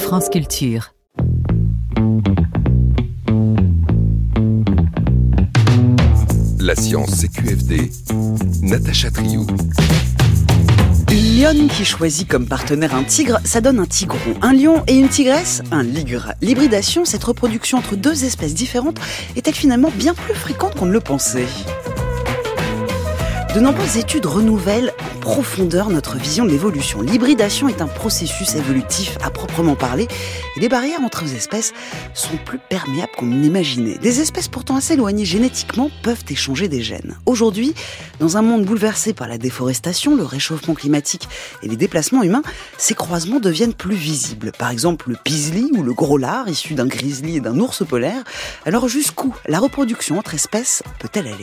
France Culture. La science CQFD, Natacha Triou. Une lionne qui choisit comme partenaire un tigre, ça donne un tigron. Un lion et une tigresse, un ligre. L'hybridation, cette reproduction entre deux espèces différentes, est-elle finalement bien plus fréquente qu'on ne le pensait ? De nombreuses études renouvellent en profondeur notre vision de l'évolution. L'hybridation est un processus évolutif à proprement parler et les barrières entre les espèces sont plus perméables qu'on ne l'imaginait. Des espèces pourtant assez éloignées génétiquement peuvent échanger des gènes. Aujourd'hui, dans un monde bouleversé par la déforestation, le réchauffement climatique et les déplacements humains, ces croisements deviennent plus visibles. Par exemple, le pisli ou le gros lard, issu d'un grizzly et d'un ours polaire. Alors jusqu'où la reproduction entre espèces peut-elle aller ?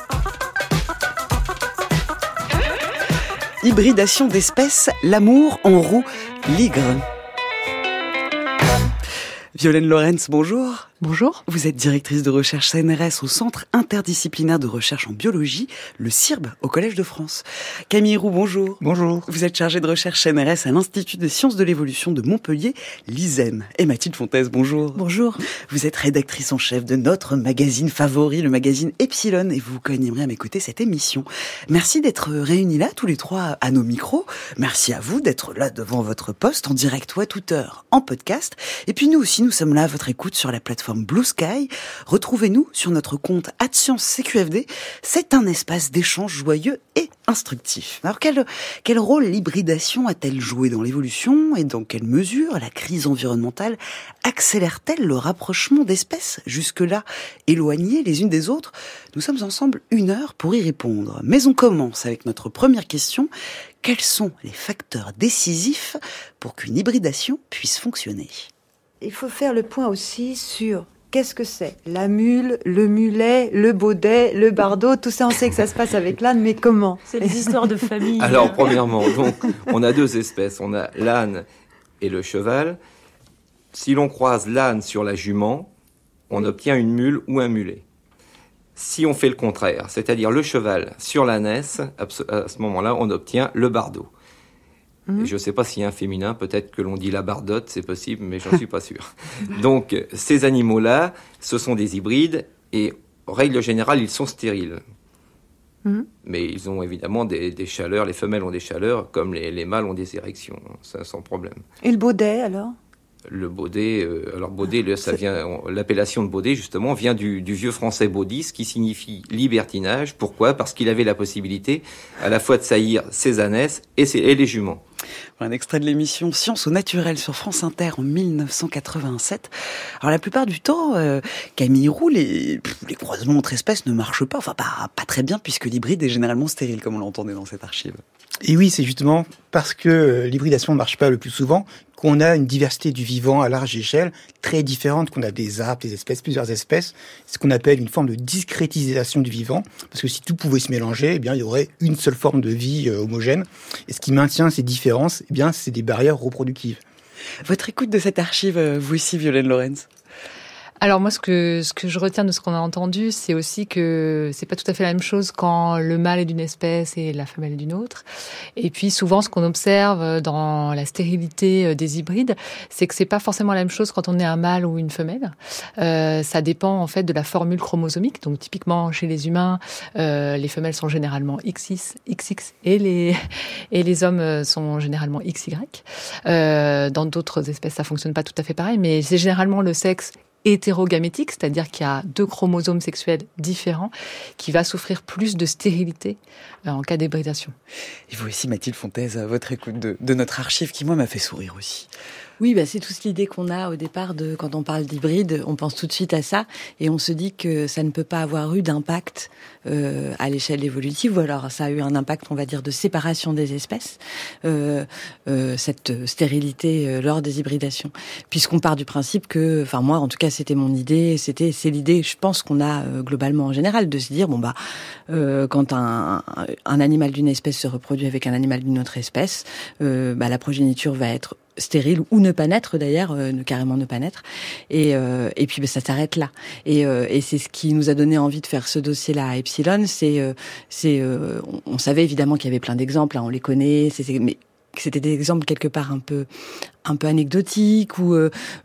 Hybridation d'espèces, l'amour en roue, ligre. Violaine Lorenz, bonjour. Bonjour. Vous êtes directrice de recherche CNRS au Centre interdisciplinaire de recherche en biologie, le CIRB, au Collège de France. Camille Roux, bonjour. Bonjour. Vous êtes chargée de recherche CNRS à l'Institut des sciences de l'évolution de Montpellier, l'ISEM. Et Mathilde Fontaise, bonjour. Bonjour. Vous êtes rédactrice en chef de notre magazine favori, le magazine Epsilon, et vous co-animerez à mes côtés cette émission. Merci d'être réunis là, tous les trois, à nos micros. Merci à vous d'être là devant votre poste, en direct ou à toute heure, en podcast. Et puis nous aussi, nous sommes là à votre écoute sur la plateforme Blue Sky. Retrouvez-nous sur notre compte @ScienceCQFD. C'est un espace d'échange joyeux et instructif. Alors quel rôle l'hybridation a-t-elle joué dans l'évolution et dans quelle mesure la crise environnementale accélère-t-elle le rapprochement d'espèces jusque-là éloignées les unes des autres ? Nous sommes ensemble 1 heure pour y répondre. Mais on commence avec notre première question. Quels sont les facteurs décisifs pour qu'une hybridation puisse fonctionner ? Il faut faire le point aussi sur qu'est-ce que c'est ? La mule, le mulet, le baudet, le bardeau, tout ça on sait que ça se passe avec l'âne, mais comment ? C'est les histoires de famille. Alors, premièrement, donc, on a 2 espèces. On a l'âne et le cheval. Si l'on croise l'âne sur la jument, on obtient une mule ou un mulet. Si on fait le contraire, c'est-à-dire le cheval sur l'ânesse, à ce moment-là, on obtient le bardeau. Et je ne sais pas s'il y a un féminin, peut-être que l'on dit la bardotte, c'est possible, mais j'en suis pas sûr. Donc, ces animaux-là, ce sont des hybrides, et en règle générale, ils sont stériles. Mais ils ont évidemment des chaleurs, les femelles ont des chaleurs, comme les mâles ont des érections, ça, sans problème. Et le baudet, alors ? Le baudet, l'appellation de baudet, justement, vient du vieux français baudis, qui signifie libertinage. Pourquoi ? Parce qu'il avait la possibilité à la fois de saillir ses ânesses et les juments. Un extrait de l'émission Science au naturel sur France Inter en 1987. Alors la plupart du temps, Camille Roux, les croisements entre espèces ne marchent pas, enfin pas très bien, puisque l'hybride est généralement stérile, comme on l'entendait dans cette archive. Et oui, c'est justement parce que l'hybridation ne marche pas le plus souvent qu'on a une diversité du vivant à large échelle très différente, qu'on a des arbres, des espèces, plusieurs espèces. C'est ce qu'on appelle une forme de discrétisation du vivant, parce que si tout pouvait se mélanger, eh bien, il y aurait une seule forme de vie homogène. Et ce qui maintient ces différences, eh bien, c'est des barrières reproductives. Votre écoute de cette archive, vous aussi, Violaine Lorenz ? Alors moi, ce que je retiens de ce qu'on a entendu, c'est aussi que c'est pas tout à fait la même chose quand le mâle est d'une espèce et la femelle est d'une autre. Et puis souvent, ce qu'on observe dans la stérilité des hybrides, c'est que c'est pas forcément la même chose quand on est un mâle ou une femelle. Ça dépend en fait de la formule chromosomique. Donc typiquement chez les humains, les femelles sont généralement XX, XX et les hommes sont généralement XY. Dans d'autres espèces, ça fonctionne pas tout à fait pareil, mais c'est généralement le sexe hétérogamétique, c'est-à-dire qu'il y a 2 chromosomes sexuels différents, qui va souffrir plus de stérilité en cas d'hybridation. Et vous aussi, Mathilde Fontaise, à votre écoute de notre archive, qui moi m'a fait sourire aussi. Oui, c'est toute l'idée qu'on a au départ quand on parle d'hybride, on pense tout de suite à ça et on se dit que ça ne peut pas avoir eu d'impact à l'échelle évolutive, ou alors ça a eu un impact, on va dire, de séparation des espèces, cette stérilité lors des hybridations. Puisqu'on part du principe que, enfin moi en tout cas c'était mon idée, c'est l'idée, je pense qu'on a globalement en général, de se dire quand un animal d'une espèce se reproduit avec un animal d'une autre espèce, la progéniture va être stérile ou ne pas naître d'ailleurs, carrément ne pas naître, et puis ça s'arrête là. Et c'est ce qui nous a donné envie de faire ce dossier-là à Epsilon. On savait évidemment qu'il y avait plein d'exemples, on les connaît, mais c'était des exemples quelque part un peu anecdotiques ou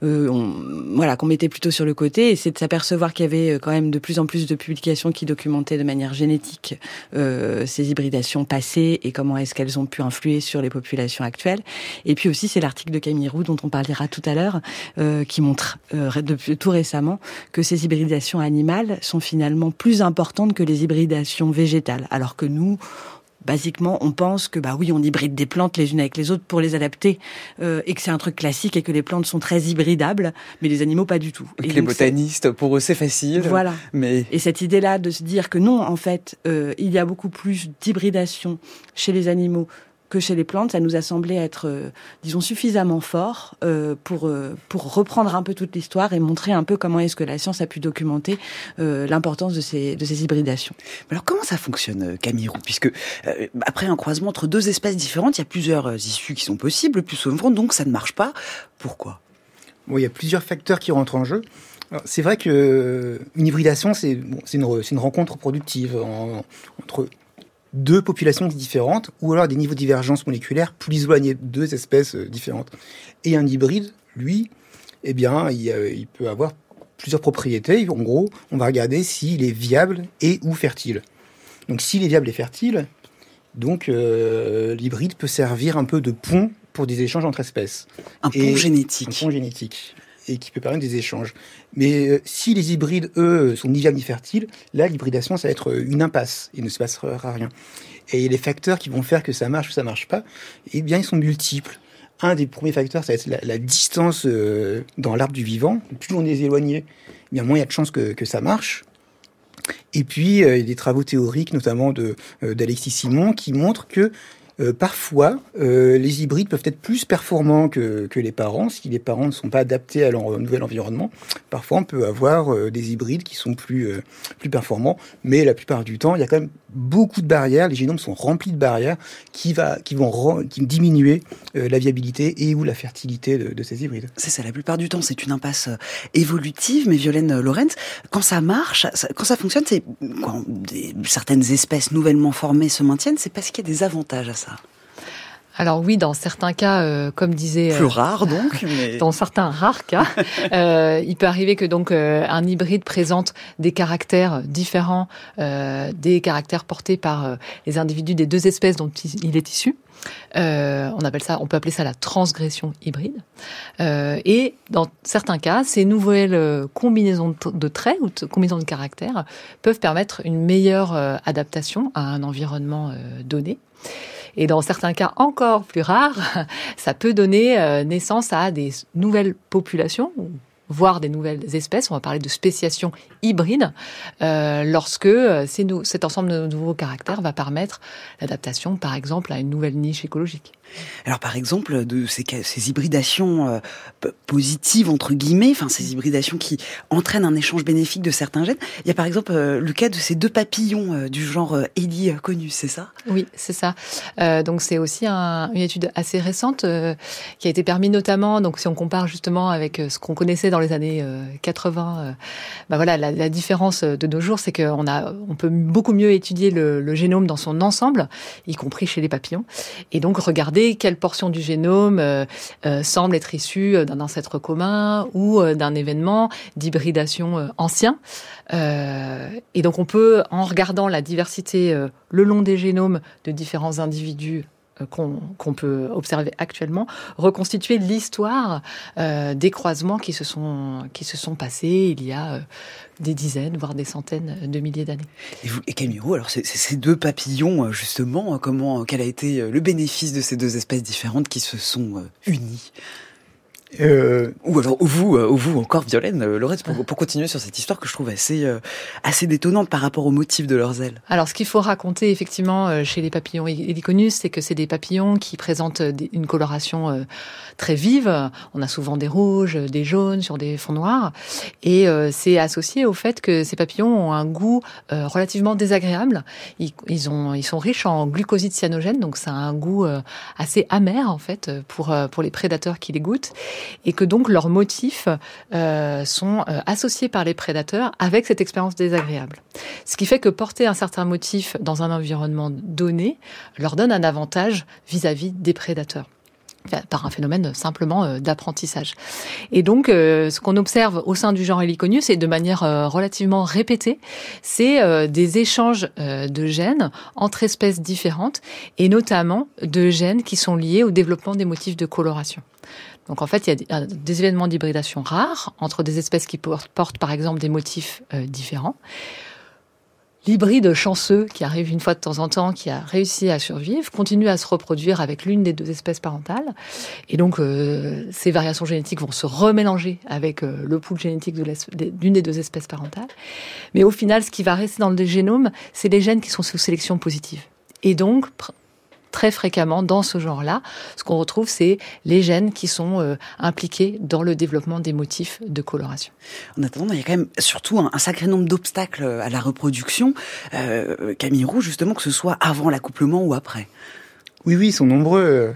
qu'on mettait plutôt sur le côté, et c'est de s'apercevoir qu'il y avait quand même de plus en plus de publications qui documentaient de manière génétique ces hybridations passées et comment est-ce qu'elles ont pu influer sur les populations actuelles. Et puis aussi, c'est l'article de Camille Roux dont on parlera tout à l'heure qui montre depuis tout récemment que ces hybridations animales sont finalement plus importantes que les hybridations végétales, alors que nous, basiquement, on pense que oui, on hybride des plantes les unes avec les autres pour les adapter, et que c'est un truc classique et que les plantes sont très hybridables, mais les animaux pas du tout. Et les botanistes, pour eux, c'est facile. Voilà. Mais et cette idée-là de se dire que non, en fait, il y a beaucoup plus d'hybridation chez les animaux que chez les plantes, ça nous a semblé être, disons, suffisamment fort pour reprendre un peu toute l'histoire et montrer un peu comment est-ce que la science a pu documenter l'importance de ces hybridations. Alors comment ça fonctionne, Camille Roux ? Puisque après un croisement entre deux espèces différentes, il y a plusieurs issues qui sont possibles, plus souvent, donc ça ne marche pas. Pourquoi ? Bon, il y a plusieurs facteurs qui rentrent en jeu. Alors, c'est vrai que une hybridation, c'est une rencontre productive entre deux populations différentes, ou alors des niveaux de divergence moléculaire plus éloignés, deux espèces différentes. Et un hybride, lui, eh bien, il peut avoir plusieurs propriétés. En gros, on va regarder s'il est viable et ou fertile. Donc, s'il est viable et fertile, donc l'hybride peut servir un peu de pont pour des échanges entre espèces. Un pont génétique. Un pont génétique. Et qui peut permettre des échanges. Mais si les hybrides, eux, sont ni viables ni fertiles, là, l'hybridation, ça va être une impasse. Il ne se passera rien. Et les facteurs qui vont faire que ça marche ou ça marche pas, eh bien, ils sont multiples. Un des premiers facteurs, ça va être la distance dans l'arbre du vivant. Plus on est éloigné, eh bien, moins il y a de chances que ça marche. Et puis, il y a des travaux théoriques, notamment d'Alexis Simon, qui montrent que parfois, les hybrides peuvent être plus performants que les parents. Si les parents ne sont pas adaptés à leur nouvel environnement, parfois on peut avoir des hybrides qui sont plus performants. Mais la plupart du temps, il y a quand même beaucoup de barrières. Les génomes sont remplis de barrières qui vont diminuer la viabilité et ou la fertilité de ces hybrides. C'est ça, la plupart du temps, c'est une impasse évolutive. Mais Violaine Laurens, quand ça marche, quand ça fonctionne, c'est quand certaines espèces nouvellement formées se maintiennent, c'est parce qu'il y a des avantages à ça. Alors oui, dans certains cas, comme disait... Plus rare donc, mais... Dans certains rares cas, il peut arriver que donc un hybride présente des caractères différents, des caractères portés par les individus des deux espèces dont il est issu. On peut appeler ça la transgression hybride. Et dans certains cas, ces nouvelles combinaisons de traits ou combinaisons de caractères peuvent permettre une meilleure adaptation à un environnement donné. Et dans certains cas encore plus rares, ça peut donner naissance à des nouvelles populations, voire des nouvelles espèces. On va parler de spéciation hybride, lorsque cet ensemble de nouveaux caractères va permettre l'adaptation, par exemple, à une nouvelle niche écologique. Alors, par exemple, de ces hybridations positives, entre guillemets, enfin, ces hybridations qui entraînent un échange bénéfique de certains gènes, il y a par exemple le cas de ces deux papillons du genre Heliconius, c'est ça ? Oui, c'est ça. Donc, c'est aussi une étude assez récente qui a été permise notamment, donc si on compare justement avec ce qu'on connaissait dans les années 80, la différence de nos jours, c'est qu'on peut beaucoup mieux étudier le génome dans son ensemble, y compris chez les papillons, et donc regarder quelle portion du génome semble être issue d'un ancêtre commun ou d'un événement d'hybridation ancien. Et donc on peut, en regardant la diversité le long des génomes de différents individus qu'on peut observer actuellement, reconstituer l'histoire des croisements qui se sont passés il y a des dizaines, voire des centaines de milliers d'années. Et Camille Roux, alors ces deux papillons, justement, quel a été le bénéfice de ces deux espèces différentes qui se sont unies ? Ou alors vous encore, Violaine Laurens, pour continuer sur cette histoire que je trouve assez détonnante par rapport au motif de leurs ailes. Alors, ce qu'il faut raconter effectivement chez les papillons Heliconius, c'est que c'est des papillons qui présentent une coloration très vive. On a souvent des rouges, des jaunes sur des fonds noirs, et c'est associé au fait que ces papillons ont un goût relativement désagréable. Ils sont riches en glucosides cyanogènes, donc ça a un goût assez amer en fait pour les prédateurs qui les goûtent. et que donc leurs motifs sont associés par les prédateurs avec cette expérience désagréable. Ce qui fait que porter un certain motif dans un environnement donné leur donne un avantage vis-à-vis des prédateurs, par un phénomène simplement d'apprentissage. Et donc, ce qu'on observe au sein du genre Heliconius, et de manière relativement répétée, c'est des échanges de gènes entre espèces différentes, et notamment de gènes qui sont liés au développement des motifs de coloration. Donc en fait, il y a des événements d'hybridation rares entre des espèces qui portent par exemple des motifs différents. L'hybride chanceux, qui arrive une fois de temps en temps, qui a réussi à survivre, continue à se reproduire avec l'une des deux espèces parentales. Et donc, ces variations génétiques vont se remélanger avec le pool génétique d'une des deux espèces parentales. Mais au final, ce qui va rester dans le génome, c'est les gènes qui sont sous sélection positive. Et donc, très fréquemment, dans ce genre-là, ce qu'on retrouve, c'est les gènes qui sont impliqués dans le développement des motifs de coloration. En attendant, il y a quand même surtout un sacré nombre d'obstacles à la reproduction. Camille Roux, justement, que ce soit avant l'accouplement ou après. Oui, ils sont nombreux.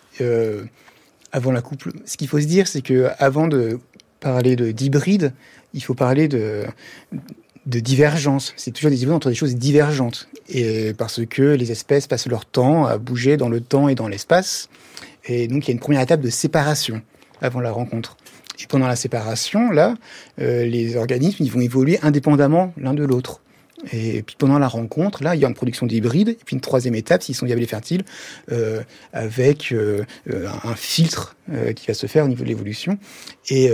Avant l'accouplement, ce qu'il faut se dire, c'est que avant de parler d'hybride, il faut parler de divergence. C'est toujours des hybrides entre des choses divergentes. Et parce que les espèces passent leur temps à bouger dans le temps et dans l'espace. Et donc, il y a une première étape de séparation avant la rencontre. Et pendant la séparation, là, les organismes, ils vont évoluer indépendamment l'un de l'autre. Et puis pendant la rencontre, là, il y a une production d'hybrides. Et puis une troisième étape, s'ils sont viables et fertiles, avec un filtre qui va se faire au niveau de l'évolution. Et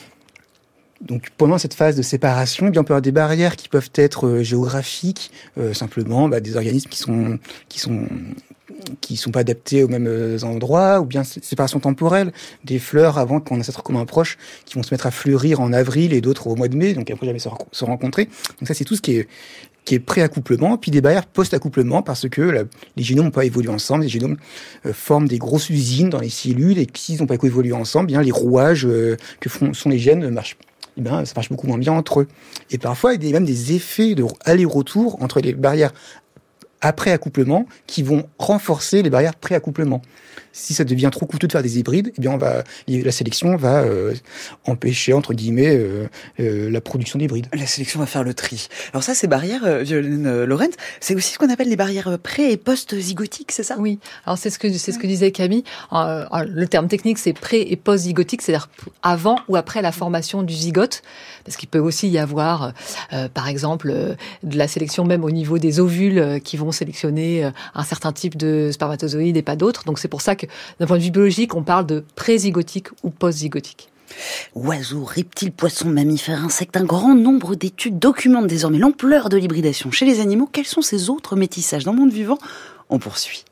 donc pendant cette phase de séparation, eh bien, on peut avoir des barrières qui peuvent être géographiques, simplement des organismes qui sont pas adaptés aux mêmes endroits, ou bien séparation temporelle, des fleurs avant qu'on ait ancêtre commun proche qui vont se mettre à fleurir en avril et d'autres au mois de mai, donc après jamais se rencontrer. Donc ça, c'est tout ce qui est pré-accouplement, puis des barrières post-accouplement, parce que les génomes n'ont pas évolué ensemble. Les génomes forment des grosses usines dans les cellules, et s'ils n'ont pas évolué ensemble, bien les rouages sont les gènes ça marche beaucoup moins bien entre eux. Et parfois, il y a même des effets de aller-retour entre les barrières après accouplement qui vont renforcer les barrières pré-accouplement. Si ça devient trop coûteux de faire des hybrides, eh bien la sélection va empêcher, entre guillemets, la production d'hybrides. La sélection va faire le tri. Alors ça, ces barrières, Violaine Laurent, c'est aussi ce qu'on appelle les barrières pré- et post-zygotiques, c'est ça? Oui. Alors c'est ce que disait Camille. Le terme technique, c'est pré- et post-zygotique, c'est-à-dire avant ou après la formation du zygote. Parce qu'il peut aussi y avoir, par exemple, de la sélection même au niveau des ovules qui vont sélectionner un certain type de spermatozoïdes et pas d'autres. Donc c'est pour ça que, d'un point de vue biologique, on parle de pré-zygotique ou post-zygotique. Oiseaux, reptiles, poissons, mammifères, insectes, un grand nombre d'études documentent désormais l'ampleur de l'hybridation chez les animaux. Quels sont ces autres métissages dans le monde vivant? On poursuit.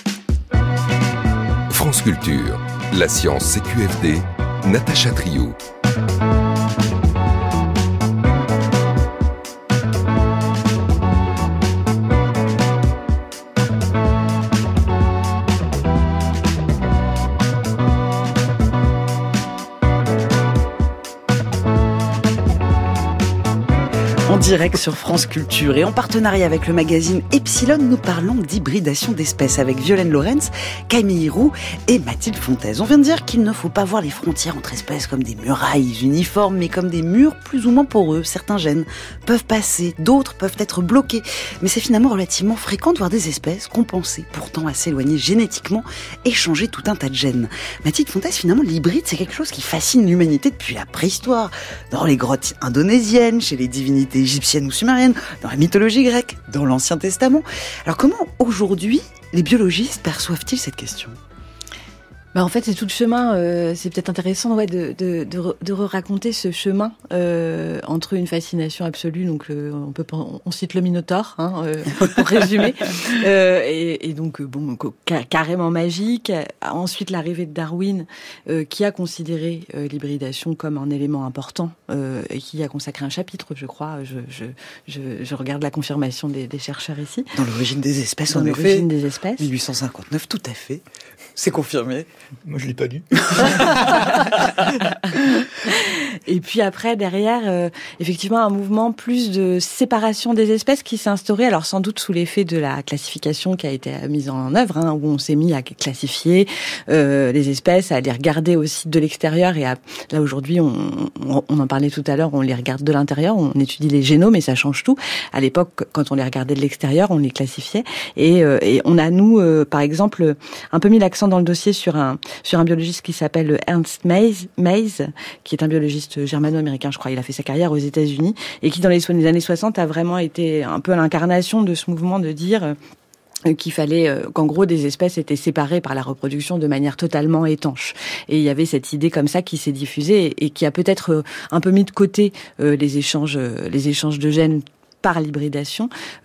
France Culture, la science CQFD, Natacha Trio. En direct sur France Culture et en partenariat avec le magazine Epsilon, nous parlons d'hybridation d'espèces avec Violaine Laurens, Camille Roux et Mathilde Fontaise. On vient de dire qu'il ne faut pas voir les frontières entre espèces comme des murailles uniformes, mais comme des murs plus ou moins poreux. Certains gènes peuvent passer, d'autres peuvent être bloqués. Mais c'est finalement relativement fréquent de voir des espèces qu'on pensait pourtant assez éloignées génétiquement échanger tout un tas de gènes. Mathilde Fontaise, finalement, l'hybride, c'est quelque chose qui fascine l'humanité depuis la préhistoire. Dans les grottes indonésiennes, chez les divinités égyptiennes ou sumériennes, dans la mythologie grecque, dans l'Ancien Testament. Alors comment, aujourd'hui, les biologistes perçoivent-ils cette question ? En fait, c'est tout le chemin. C'est peut-être intéressant, de raconter ce chemin entre une fascination absolue. Donc, on cite le Minotaure, pour résumer, et donc carrément magique. Ensuite, l'arrivée de Darwin, qui a considéré l'hybridation comme un élément important et qui a consacré un chapitre, je crois. Je regarde la confirmation des chercheurs ici. Dans l'origine des espèces, en effet. L'origine des espèces. 1859, tout à fait. C'est confirmé. Moi, je l'ai pas lu. Et puis après, derrière, effectivement, un mouvement plus de séparation des espèces qui s'est instauré, alors sans doute sous l'effet de la classification qui a été mise en œuvre, où on s'est mis à classifier les espèces, à les regarder aussi de l'extérieur. Et là, aujourd'hui, on en parlait tout à l'heure, on les regarde de l'intérieur, on étudie les génomes et ça change tout. À l'époque, quand on les regardait de l'extérieur, on les classifiait. Et on a, nous, par exemple, un peu mis l'accent dans le dossier sur un biologiste qui s'appelle Ernst Mayes, qui est un biologiste germano-américain, je crois. Il a fait sa carrière aux États-Unis et qui, dans les années 60, a vraiment été un peu à l'incarnation de ce mouvement de dire qu'il fallait qu'en gros des espèces étaient séparées par la reproduction de manière totalement étanche. Et il y avait cette idée comme ça qui s'est diffusée et qui a peut-être un peu mis de côté les échanges de gènes par l'hybridation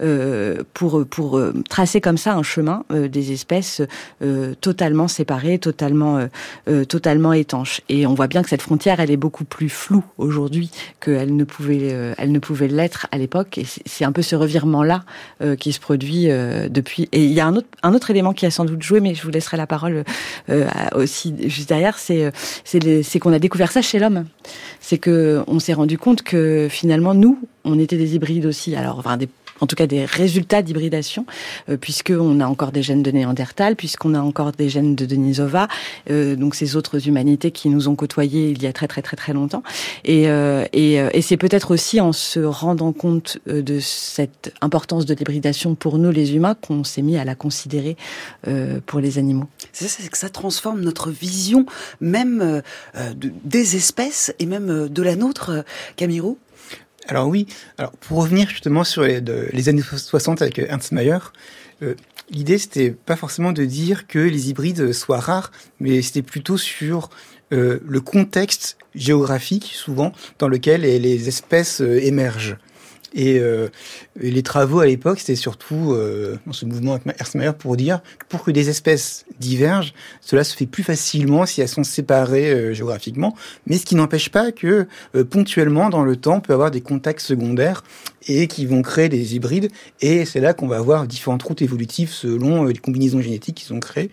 pour tracer comme ça un chemin des espèces totalement séparées, totalement étanches. Et on voit bien que cette frontière, elle est beaucoup plus floue aujourd'hui qu'elle ne pouvait l'être à l'époque. Et c'est un peu ce revirement-là qui se produit depuis. Et il y a un autre élément qui a sans doute joué, mais je vous laisserai la parole aussi juste derrière. C'est qu'on a découvert ça chez l'homme. C'est que on s'est rendu compte que finalement nous, on était des hybrides aussi. Alors, en tout cas des résultats d'hybridation, puisqu'on a encore des gènes de Néandertal, puisqu'on a encore des gènes de Denisova, donc ces autres humanités qui nous ont côtoyés il y a très très très très longtemps. Et c'est peut-être aussi en se rendant compte de cette importance de l'hybridation pour nous les humains qu'on s'est mis à la considérer pour les animaux. C'est que ça transforme notre vision même des espèces et même de la nôtre, Camiro. Alors oui, pour revenir justement sur les années 60 avec Ernst Mayr, l'idée c'était pas forcément de dire que les hybrides soient rares, mais c'était plutôt sur le contexte géographique souvent dans lequel les espèces émergent. Et les travaux à l'époque, c'était surtout dans ce mouvement avec Ernst Mayr pour dire que pour que des espèces divergent, cela se fait plus facilement si elles sont séparées géographiquement, mais ce qui n'empêche pas que ponctuellement dans le temps, on peut avoir des contacts secondaires et qui vont créer des hybrides, et c'est là qu'on va avoir différentes routes évolutives selon les combinaisons génétiques qui sont créées.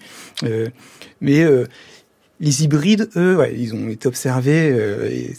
Mais les hybrides, eux, ils ont été observés.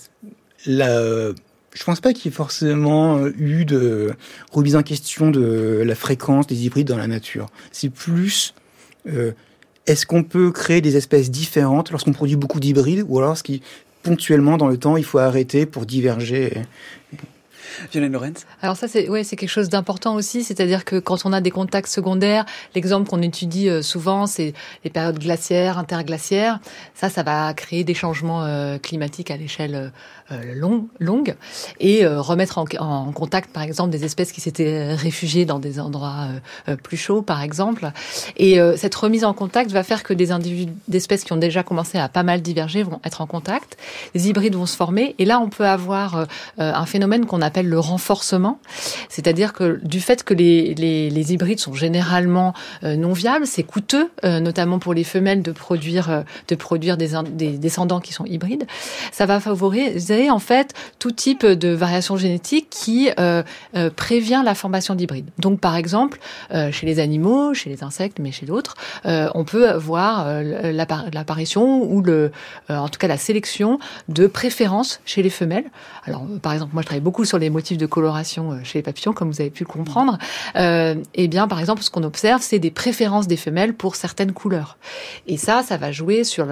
Je pense pas qu'il y ait forcément eu de remise en question de la fréquence des hybrides dans la nature. C'est plus, est-ce qu'on peut créer des espèces différentes lorsqu'on produit beaucoup d'hybrides, ou alors ponctuellement dans le temps, il faut arrêter pour diverger. Violaine Lorenz. Alors ça, c'est quelque chose d'important aussi, c'est-à-dire que quand on a des contacts secondaires, l'exemple qu'on étudie souvent, c'est les périodes glaciaires, interglaciaires. Ça va créer des changements climatiques à l'échelle longue et remettre en contact, par exemple, des espèces qui s'étaient réfugiées dans des endroits plus chauds, par exemple. Et cette remise en contact va faire que des individus d'espèces qui ont déjà commencé à pas mal diverger vont être en contact. Les hybrides vont se former et là, on peut avoir un phénomène qu'on appelle le renforcement, c'est-à-dire que du fait que les hybrides sont généralement non viables, c'est coûteux, notamment pour les femelles de produire des descendants qui sont hybrides. Ça va favoriser en fait tout type de variation génétique qui prévient la formation d'hybrides. Donc par exemple, chez les animaux, chez les insectes, mais chez d'autres, on peut voir l'apparition ou en tout cas la sélection de préférences chez les femelles. Alors par exemple, moi je travaille beaucoup sur les motifs de coloration chez les papillons, comme vous avez pu le comprendre. Eh bien, par exemple, ce qu'on observe, c'est des préférences des femelles pour certaines couleurs. Et ça va jouer sur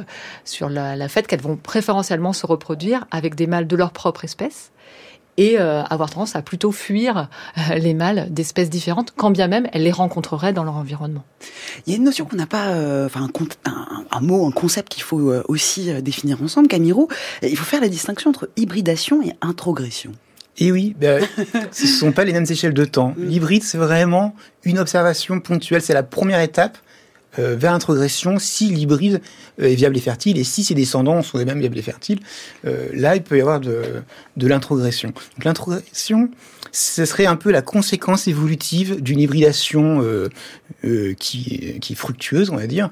la fait qu'elles vont préférentiellement se reproduire avec des mâles de leur propre espèce et avoir tendance à plutôt fuir les mâles d'espèces différentes, quand bien même elles les rencontreraient dans leur environnement. Il y a une notion qu'on n'a pas, un mot, un concept qu'il faut aussi définir ensemble, Camiro. Il faut faire la distinction entre hybridation et introgression. Et oui, ce ne sont pas les mêmes échelles de temps. L'hybride, c'est vraiment une observation ponctuelle. C'est la première étape vers l'introgression si l'hybride est viable et fertile, et si ses descendants sont les mêmes viables et fertiles. Là, il peut y avoir de l'introgression. Donc l'introgression, ce serait un peu la conséquence évolutive d'une hybridation qui est fructueuse, on va dire,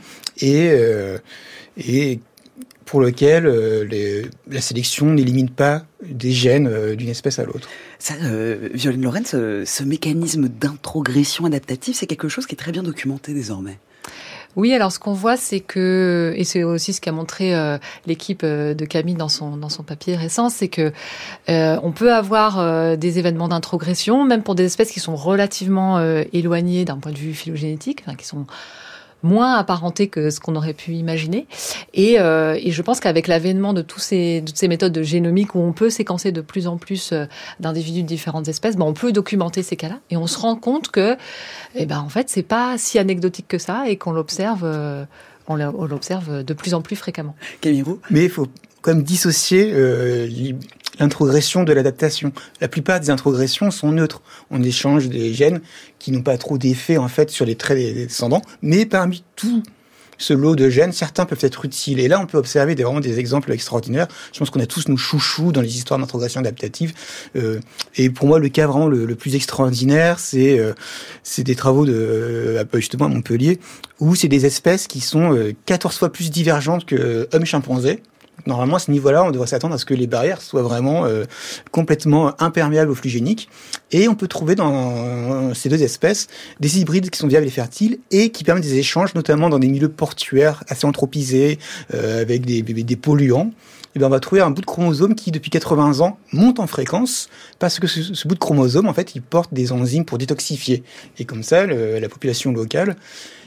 et pour lequel la sélection n'élimine pas des gènes d'une espèce à l'autre. Ça, Violaine Lorenz, ce mécanisme d'introgression adaptative, c'est quelque chose qui est très bien documenté désormais. Oui, alors ce qu'on voit, c'est que, et c'est aussi ce qu'a montré l'équipe de Camille dans son papier récent, c'est que on peut avoir des événements d'introgression, même pour des espèces qui sont relativement éloignées d'un point de vue phylogénétique, enfin, qui sont moins apparentés que ce qu'on aurait pu imaginer. Et je pense qu'avec l'avènement de toutes ces méthodes de génomique où on peut séquencer de plus en plus d'individus de différentes espèces, on peut documenter ces cas-là. Et on se rend compte que, en fait, c'est pas si anecdotique que ça et qu'on l'observe, on l'observe de plus en plus fréquemment. Camille Roux ? Mais il faut quand même dissocier l'introgression de l'adaptation. La plupart des introgressions sont neutres. On échange des gènes qui n'ont pas trop d'effet en fait sur les traits des descendants, mais parmi tout ce lot de gènes, certains peuvent être utiles. Et là, on peut observer vraiment des exemples extraordinaires. Je pense qu'on a tous nos chouchous dans les histoires d'introgression adaptative. Et pour moi, le cas vraiment le plus extraordinaire, c'est des travaux justement à Montpellier, où c'est des espèces qui sont 14 fois plus divergentes que hommes et chimpanzés. Normalement, à ce niveau-là, on devrait s'attendre à ce que les barrières soient vraiment complètement imperméables aux flux géniques. Et on peut trouver dans ces deux espèces des hybrides qui sont viables et fertiles et qui permettent des échanges, notamment dans des milieux portuaires assez anthropisés, avec des polluants. Et bien, on va trouver un bout de chromosome qui, depuis 80 ans, monte en fréquence parce que ce bout de chromosome, en fait, il porte des enzymes pour détoxifier. Et comme ça, la population locale,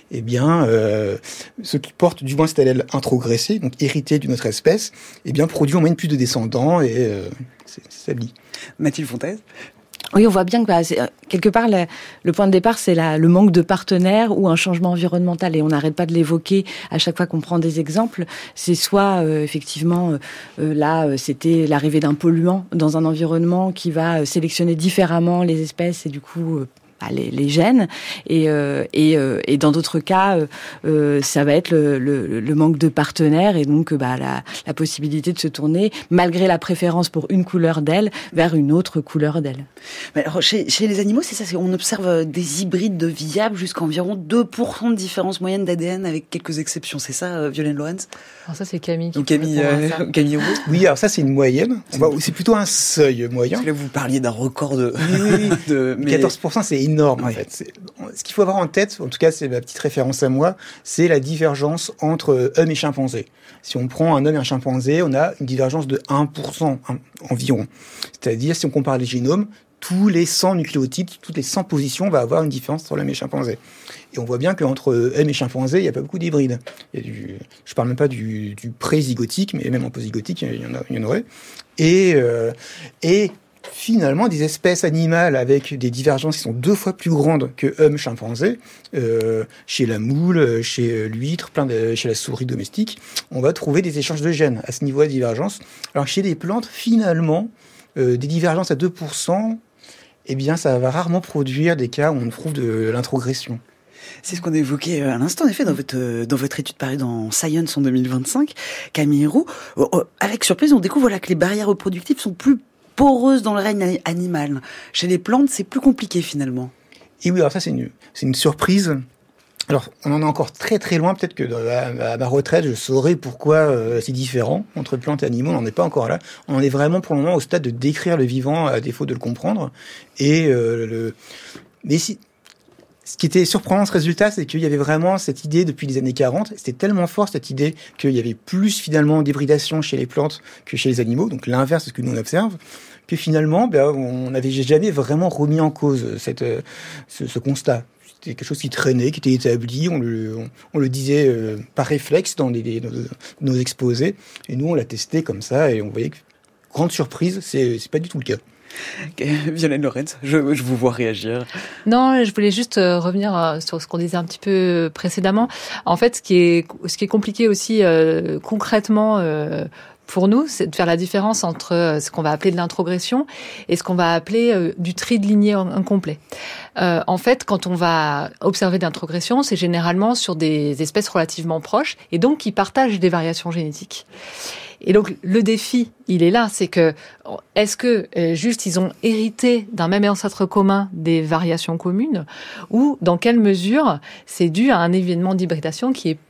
ce qui porte du moins cette allèle introgressée, donc hérité d'une autre espèce, produit en moyenne plus de descendants et c'est établi. Mathilde Fontaise ? Oui, on voit bien que quelque part, le point de départ, c'est le manque de partenaires ou un changement environnemental. Et on n'arrête pas de l'évoquer à chaque fois qu'on prend des exemples. C'est soit, effectivement, là, c'était l'arrivée d'un polluant dans un environnement qui va sélectionner différemment les espèces et du coup les gènes, et dans d'autres cas ça va être le manque de partenaires et donc la possibilité de se tourner malgré la préférence pour une couleur d'aile vers une autre couleur d'aile. Mais alors, chez les animaux, c'est ça, on observe des hybrides de viables jusqu'à environ 2% de différence moyenne d'ADN avec quelques exceptions, c'est ça, Violaine Lorenz ? Alors ça, c'est Camille. Donc Camille Roux ? Oui, alors ça c'est une moyenne. C'est plutôt un seuil moyen. Parce que là, vous parliez d'un record de... Mais 14%, c'est énorme, en fait. Ce qu'il faut avoir en tête, en tout cas, c'est ma petite référence à moi, c'est la divergence entre hommes et chimpanzés. Si on prend un homme et un chimpanzé, on a une divergence de 1% environ. C'est-à-dire, si on compare les génomes, tous les 100 nucléotides, toutes les 100 positions, on va avoir une différence entre l'homme et le chimpanzé. Et on voit bien qu'entre hommes et chimpanzés, il n'y a pas beaucoup d'hybrides. Je parle même pas du pré-zygotique, mais même en post-zygotique, il y en aurait. Et finalement, des espèces animales avec des divergences qui sont 2 fois plus grandes que hommes chimpanzés, chez la moule, chez l'huître, chez la souris domestique, on va trouver des échanges de gènes à ce niveau de divergence. Alors chez les plantes, finalement, des divergences à 2%, ça va rarement produire des cas où on trouve de l'introgression. C'est ce qu'on a évoqué à l'instant, en effet, dans votre étude parue dans Science en 2025, Camille Roux. Avec surprise, on découvre que les barrières reproductives sont plus poreuses dans le règne animal. Chez les plantes, c'est plus compliqué finalement. Et oui, alors ça, c'est une surprise. Alors, on en est encore très très loin. Peut-être que à ma retraite, je saurai pourquoi c'est différent entre plantes et animaux. On n'en est pas encore là. On en est vraiment pour le moment au stade de décrire le vivant à défaut de le comprendre. Ce qui était surprenant, ce résultat, c'est qu'il y avait vraiment cette idée depuis les années 40. C'était tellement fort, cette idée, qu'il y avait plus finalement d'hybridation chez les plantes que chez les animaux. Donc l'inverse de ce que nous on observe. Que finalement, on n'avait jamais vraiment remis en cause ce constat. C'était quelque chose qui traînait, qui était établi. On le disait par réflexe dans nos exposés. Et nous, on l'a testé comme ça et on voyait que, grande surprise, c'est pas du tout le cas. Violaine Lorenz, je vous vois réagir. Non, je voulais juste revenir sur ce qu'on disait un petit peu précédemment. En fait, ce qui est compliqué aussi concrètement pour nous, c'est de faire la différence entre ce qu'on va appeler de l'introgression et ce qu'on va appeler du tri de lignée incomplet. En fait, quand on va observer de l'introgression, c'est généralement sur des espèces relativement proches et donc qui partagent des variations génétiques. Et donc, le défi, il est là, c'est que, est-ce que juste ils ont hérité d'un même ancêtre commun des variations communes, ou dans quelle mesure c'est dû à un événement d'hybridation qui est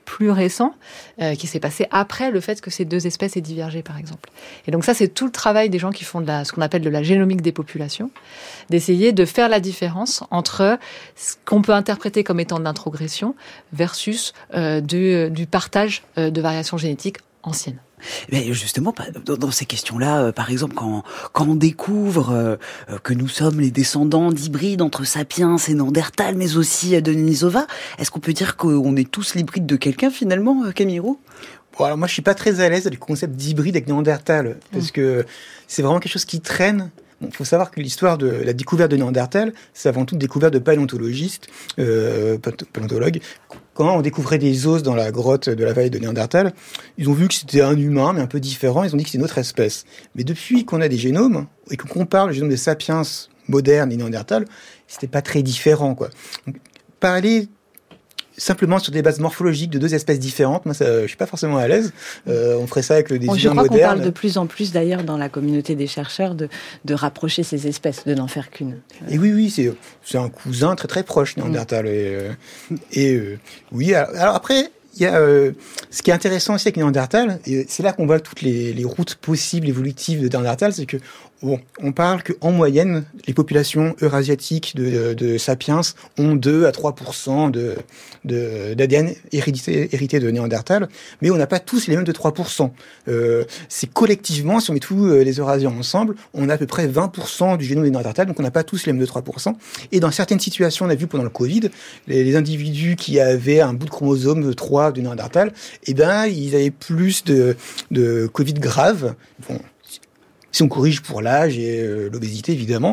plus récent qui s'est passé après le fait que ces deux espèces aient divergé, par exemple. Et donc ça, c'est tout le travail des gens qui font ce qu'on appelle de la génomique des populations, d'essayer de faire la différence entre ce qu'on peut interpréter comme étant de l'introgression versus du partage de variations génétiques anciennes. Mais justement, dans ces questions-là, par exemple, quand on découvre que nous sommes les descendants d'hybrides entre Sapiens et Néandertal, mais aussi de Denisova, est-ce qu'on peut dire qu'on est tous l'hybride de quelqu'un finalement, Camille Roux ? Bon, alors moi, je suis pas très à l'aise avec le concept d'hybride avec Néandertal, parce que c'est vraiment quelque chose qui traîne. Il faut savoir que l'histoire de la découverte de Néandertal, c'est avant tout une découverte de paléontologistes, paléontologues. Quand on découvrait des os dans la grotte de la vallée de Néandertal, ils ont vu que c'était un humain, mais un peu différent. Ils ont dit que c'était une autre espèce. Mais depuis qu'on a des génomes, et qu'on compare le génome des sapiens modernes et Néandertal, c'était pas très différent, quoi. Donc, parler simplement sur des bases morphologiques de deux espèces différentes, moi, je suis pas forcément à l'aise. On ferait ça avec des humains modernes. Je crois qu'on parle de plus en plus, d'ailleurs, dans la communauté des chercheurs, de rapprocher ces espèces, de n'en faire qu'une. Et oui, c'est un cousin très très proche, Néandertal. Oui, alors après, il y a ce qui est intéressant aussi avec Néandertal, et c'est là qu'on voit toutes les routes possibles évolutives de Néandertal, c'est que on parle qu'en moyenne, les eurasiatiques de Sapiens ont 2 à 3% d'ADN hérité de Néandertal, mais on n'a pas tous les mêmes de 3%. C'est collectivement, si on met tous les Eurasiens ensemble, on a à peu près 20% du génome des Néandertal, donc on n'a pas tous les mêmes de 3%. Et dans certaines situations, on a vu pendant le Covid, les individus qui avaient un bout de chromosome 3 de Néandertal, ils avaient plus de Covid grave. Bon, si on corrige pour l'âge et l'obésité, évidemment.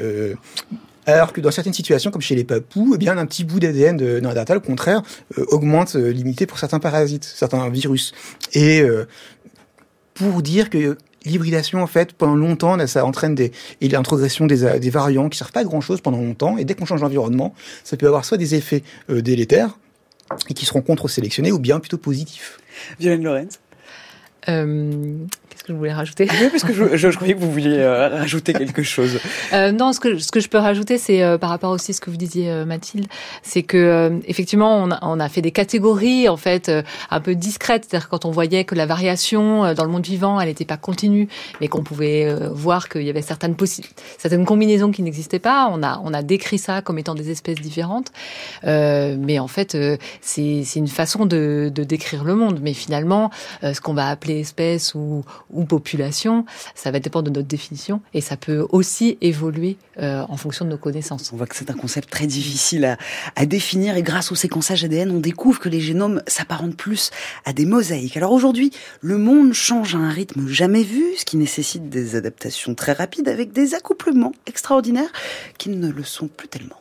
Alors que dans certaines situations, comme chez les papous, un petit bout d'ADN de Néandertal, au contraire, augmente l'immunité pour certains parasites, certains virus. Et pour dire que l'hybridation, en fait, pendant longtemps, ça entraîne l'introgression des variants qui servent pas à grand-chose pendant longtemps. Et dès qu'on change d'environnement, ça peut avoir soit des effets délétères, et qui seront contre-sélectionnés, ou bien plutôt positifs. Violaine Lorenz. Qu'est-ce que je voulais rajouter ? Oui, parce que je croyais que vous vouliez rajouter quelque chose. Non, ce que je peux rajouter, c'est par rapport aussi à ce que vous disiez, Mathilde, c'est que effectivement, on a fait des catégories en fait un peu discrètes, c'est-à-dire quand on voyait que la variation dans le monde vivant, elle n'était pas continue, mais qu'on pouvait voir qu'il y avait certaines combinaisons qui n'existaient pas. On a décrit ça comme étant des espèces différentes, mais en fait, c'est une façon de décrire le monde. Mais finalement, ce qu'on va appeler espèce ou population, ça va dépendre de notre définition et ça peut aussi évoluer en fonction de nos connaissances. On voit que c'est un concept très difficile à définir et grâce au séquençage ADN, on découvre que les génomes s'apparentent plus à des mosaïques. Alors aujourd'hui, le monde change à un rythme jamais vu, ce qui nécessite des adaptations très rapides avec des accouplements extraordinaires qui ne le sont plus tellement.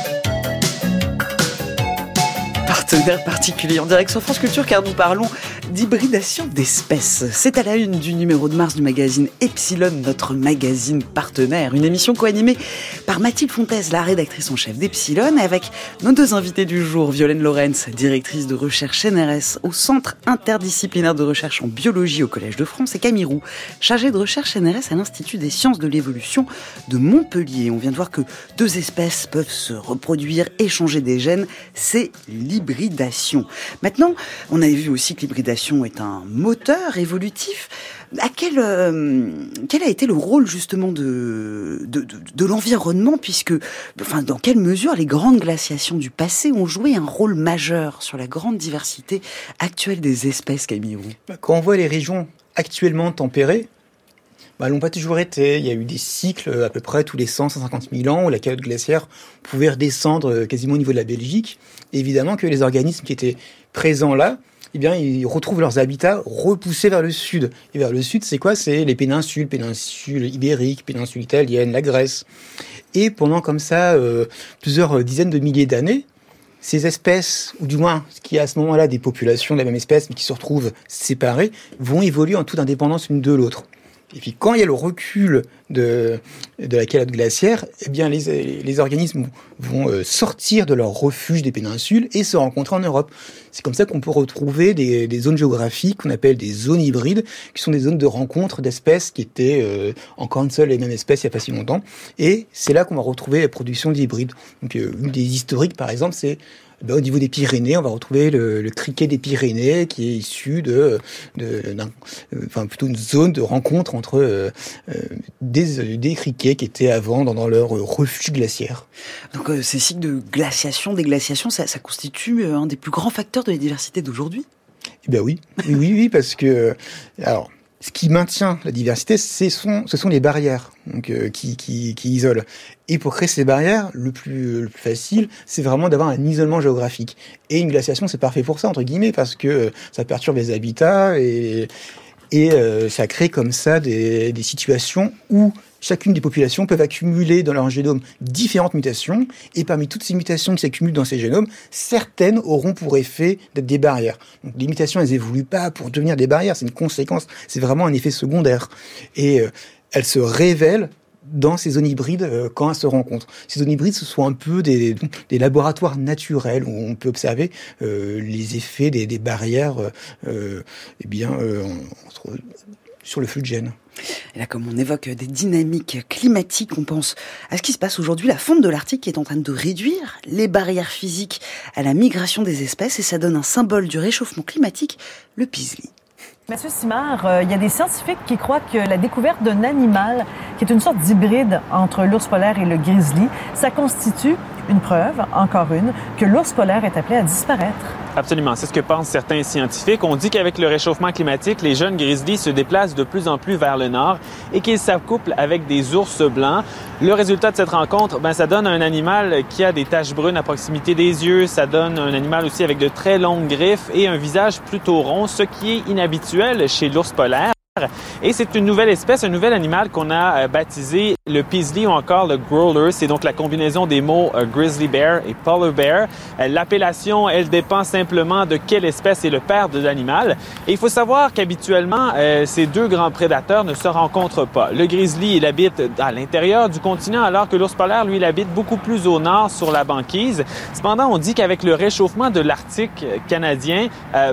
Particulier en direct sur France Culture car nous parlons d'hybridation d'espèces. C'est à la une du numéro de mars du magazine Epsilon, notre magazine partenaire. Une émission co-animée par Mathilde Fontaise, la rédactrice en chef d'Epsilon, avec nos deux invités du jour, Violaine Lorenz, directrice de recherche CNRS au Centre interdisciplinaire de recherche en biologie au Collège de France, et Camille Roux, chargée de recherche CNRS à l'Institut des sciences de l'évolution de Montpellier. On vient de voir que deux espèces peuvent se reproduire, échanger des gènes, c'est l'hybridation. Maintenant, on avait vu aussi que l'hybridation est un moteur évolutif. Quel a été le rôle justement de l'environnement, dans quelle mesure les grandes glaciations du passé ont joué un rôle majeur sur la grande diversité actuelle des espèces, Camille Roux? Quand on voit les régions actuellement tempérées, elles n'ont pas toujours été. Il y a eu des cycles à peu près tous les 100-150 000 ans où la calotte glaciaire pouvait redescendre quasiment au niveau de la Belgique. Et évidemment que les organismes qui étaient présents là, ils retrouvent leurs habitats repoussés vers le sud. Et vers le sud, c'est quoi? C'est les péninsules ibériques, péninsule italienne, la Grèce. Et pendant comme ça plusieurs dizaines de milliers d'années, ces espèces, ou du moins ce qui est à ce moment-là des populations de la même espèce, mais qui se retrouvent séparées, vont évoluer en toute indépendance l'une de l'autre. Et puis quand il y a le recul de la calotte glaciaire, les organismes vont sortir de leur refuge des péninsules et se rencontrer en Europe. C'est comme ça qu'on peut retrouver des zones géographiques qu'on appelle des zones hybrides, qui sont des zones de rencontre d'espèces qui étaient encore une seule et même espèce il n'y a pas si longtemps. Et c'est là qu'on va retrouver la production d'hybrides. Donc une des historiques, par exemple, c'est au niveau des Pyrénées, on va retrouver le criquet des Pyrénées qui est issu plutôt une zone de rencontre entre des criquets qui étaient avant dans leur refuge glaciaire. Donc ces cycles de glaciation, déglaciation, ça constitue un des plus grands facteurs de la diversité d'aujourd'hui? Oui, parce que ce qui maintient la diversité, ce sont les barrières qui isolent. Et pour créer ces barrières, le plus facile, c'est vraiment d'avoir un isolement géographique. Et une glaciation, c'est parfait pour ça, entre guillemets, parce que ça perturbe les habitats et ça crée comme ça des situations où chacune des populations peuvent accumuler dans leur génome différentes mutations, et parmi toutes ces mutations qui s'accumulent dans ces génomes, certaines auront pour effet d'être des barrières. Donc les mutations, elles évoluent pas pour devenir des barrières, c'est une conséquence, c'est vraiment un effet secondaire. Et elles se révèlent dans ces zones hybrides quand elles se rencontrent. Ces zones hybrides, ce sont un peu des laboratoires naturels où on peut observer les effets des barrières sur le flux de gènes. Et là, comme on évoque des dynamiques climatiques, on pense à ce qui se passe aujourd'hui. La fonte de l'Arctique qui est en train de réduire les barrières physiques à la migration des espèces, et ça donne un symbole du réchauffement climatique, le pisli. Mathieu Simard, il y a des scientifiques qui croient que la découverte d'un animal qui est une sorte d'hybride entre l'ours polaire et le grizzly, ça constitue une preuve, encore une, que l'ours polaire est appelé à disparaître. Absolument, c'est ce que pensent certains scientifiques. On dit qu'avec le réchauffement climatique, les jeunes grizzlies se déplacent de plus en plus vers le nord et qu'ils s'accouplent avec des ours blancs. Le résultat de cette rencontre, ça donne un animal qui a des taches brunes à proximité des yeux, ça donne un animal aussi avec de très longues griffes et un visage plutôt rond, ce qui est inhabituel chez l'ours polaire. Et c'est une nouvelle espèce, un nouvel animal qu'on a baptisé le pisli ou encore le growler. C'est donc la combinaison des mots grizzly bear et polar bear. L'appellation, elle dépend simplement de quelle espèce est le père de l'animal. Et il faut savoir qu'habituellement, ces deux grands prédateurs ne se rencontrent pas. Le grizzly, il habite à l'intérieur du continent, alors que l'ours polaire, lui, il habite beaucoup plus au nord sur la banquise. Cependant, on dit qu'avec le réchauffement de l'Arctique canadien,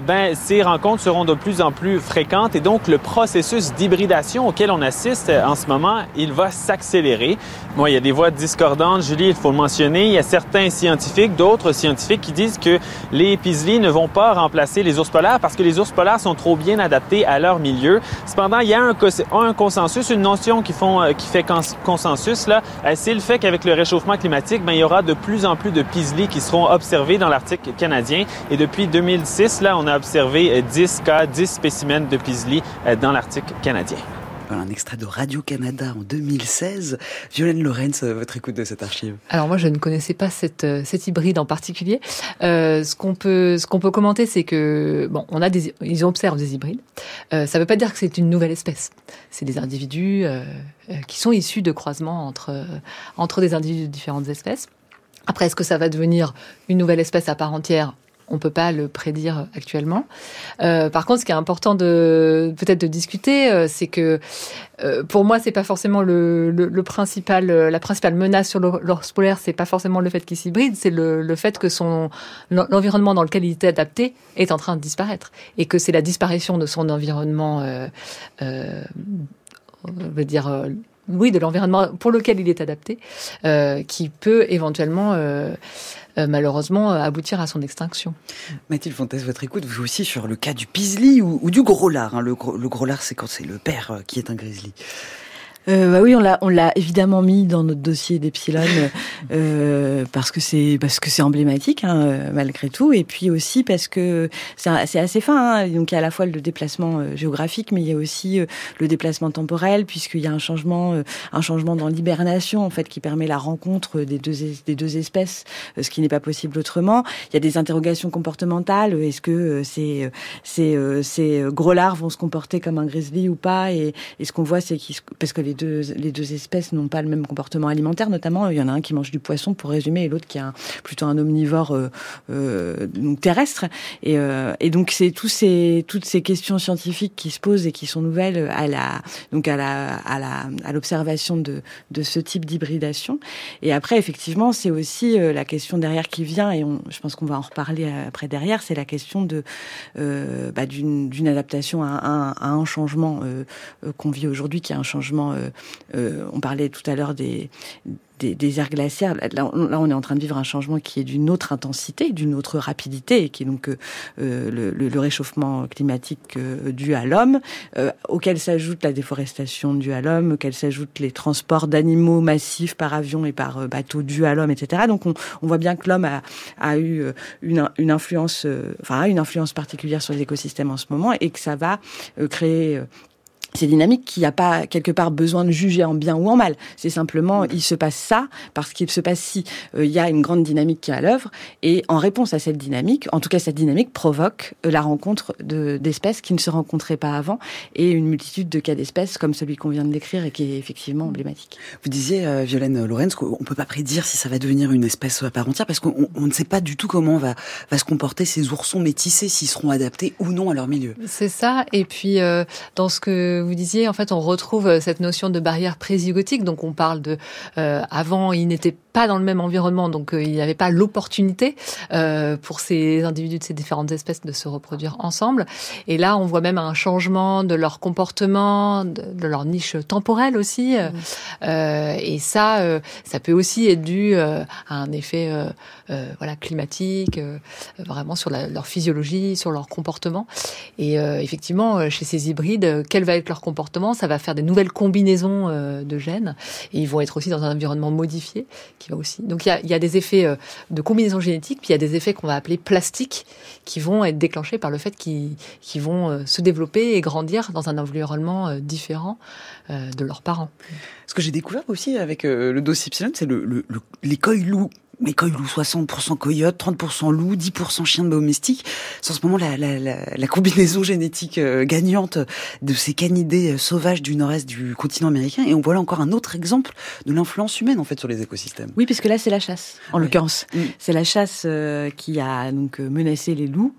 ces rencontres seront de plus en plus fréquentes et donc le processus d'hybridation auquel on assiste en ce moment, il va s'accélérer. Bon, il y a des voix discordantes, Julie, il faut le mentionner. Il y a certains scientifiques, d'autres scientifiques qui disent que les pislis ne vont pas remplacer les ours polaires parce que les ours polaires sont trop bien adaptés à leur milieu. Cependant, il y a un consensus, une notion qui fait consensus, là, c'est le fait qu'avec le réchauffement climatique, il y aura de plus en plus de pislis qui seront observés dans l'Arctique canadien. Et depuis 2006, là, on a observé 10 spécimens de pislis dans l'Arctique canadien. Voilà un extrait de Radio-Canada en 2016. Violaine Lorenz, votre écoute de cette archive. Alors moi, je ne connaissais pas cet hybride en particulier. Ce qu'on peut commenter, c'est que ils observent des hybrides. Ça ne veut pas dire que c'est une nouvelle espèce. C'est des individus qui sont issus de croisements entre des individus de différentes espèces. Après, est-ce que ça va devenir une nouvelle espèce à part entière ? on peut pas le prédire actuellement. Par contre, ce qui est important peut-être de discuter, c'est que pour moi, c'est pas forcément la principale menace sur l'ours polaire, c'est pas forcément le fait qu'il s'hybride, c'est le fait que l'environnement dans lequel il était adapté est en train de disparaître, et que c'est la disparition de son environnement, de l'environnement pour lequel il est adapté, qui peut éventuellement malheureusement aboutir à son extinction. Mathilde Fontès, votre écoute, vous aussi sur le cas du Pisli ou du gros lard. Le gros lard, c'est quand c'est le père qui est un grizzly. Oui, on l'a évidemment mis dans notre dossier d'Epsilon parce que c'est emblématique malgré tout, et puis aussi parce que c'est assez fin. Donc il y a à la fois le déplacement géographique, mais il y a aussi le déplacement temporel, puisqu'il y a un changement dans l'hibernation en fait qui permet la rencontre des deux espèces, ce qui n'est pas possible autrement. Il y a des interrogations comportementales. Est-ce que ces gros lards vont se comporter comme un grizzly ou pas? Et ce qu'on voit, c'est parce que les deux espèces n'ont pas le même comportement alimentaire, notamment il y en a un qui mange du poisson pour résumer, et l'autre qui est plutôt un omnivore donc terrestre, et donc c'est toutes ces questions scientifiques qui se posent et qui sont nouvelles à l'observation de ce type d'hybridation. Et après effectivement c'est aussi la question derrière qui vient, et je pense qu'on va en reparler après derrière, c'est la question d'une adaptation à un changement qu'on vit aujourd'hui, qui est un changement. On parlait tout à l'heure des aires glaciaires. Là, on est en train de vivre un changement qui est d'une autre intensité, d'une autre rapidité, et qui est donc le réchauffement climatique dû à l'homme, auquel s'ajoute la déforestation due à l'homme, auquel s'ajoutent les transports d'animaux massifs par avion et par bateau dû à l'homme, etc. Donc on voit bien que l'homme a eu une influence particulière sur les écosystèmes en ce moment, et que ça va créer c'est dynamique qui n'a pas quelque part besoin de juger en bien ou en mal. C'est simplement, il se passe ça parce qu'il se passe si. Il y a une grande dynamique qui est à l'œuvre, et en réponse à cette dynamique, en tout cas cette dynamique provoque la rencontre d'espèces qui ne se rencontraient pas avant, et une multitude de cas d'espèces comme celui qu'on vient de décrire et qui est effectivement emblématique. Vous disiez, Violaine Lorenz, qu'on peut pas prédire si ça va devenir une espèce à part entière, parce qu'on ne sait pas du tout comment va se comporter ces oursons métissés, s'ils seront adaptés ou non à leur milieu. C'est ça. Et puis dans ce que vous disiez, en fait, on retrouve cette notion de barrière prézygotique. Donc, on parle avant, ils n'étaient pas dans le même environnement, donc il n'y avait pas l'opportunité pour ces individus de ces différentes espèces de se reproduire ensemble. Et là, on voit même un changement de leur comportement, de leur niche temporelle aussi. Et ça peut aussi être dû à un effet climatique, vraiment sur leur physiologie, sur leur comportement. Et effectivement, chez ces hybrides, quel va être leur comportement? Ça va faire des nouvelles combinaisons de gènes, et ils vont être aussi dans un environnement modifié qui va aussi. Donc il y a des effets de combinaison génétique, puis il y a des effets qu'on va appeler plastiques, qui vont être déclenchés par le fait qu'ils vont se développer et grandir dans un environnement différent de leurs parents. Ce que j'ai découvert aussi avec le dossier Epsilon, c'est les coïls-loups. Les coïls-loups, 60% coyotes, 30% loups, 10% chiens domestiques. C'est en ce moment la combinaison génétique gagnante de ces canidés sauvages du nord-est du continent américain. Et on voit là encore un autre exemple de l'influence humaine en fait sur les écosystèmes. Oui, puisque là c'est la chasse, en l'occurrence. C'est la chasse qui a donc menacé les loups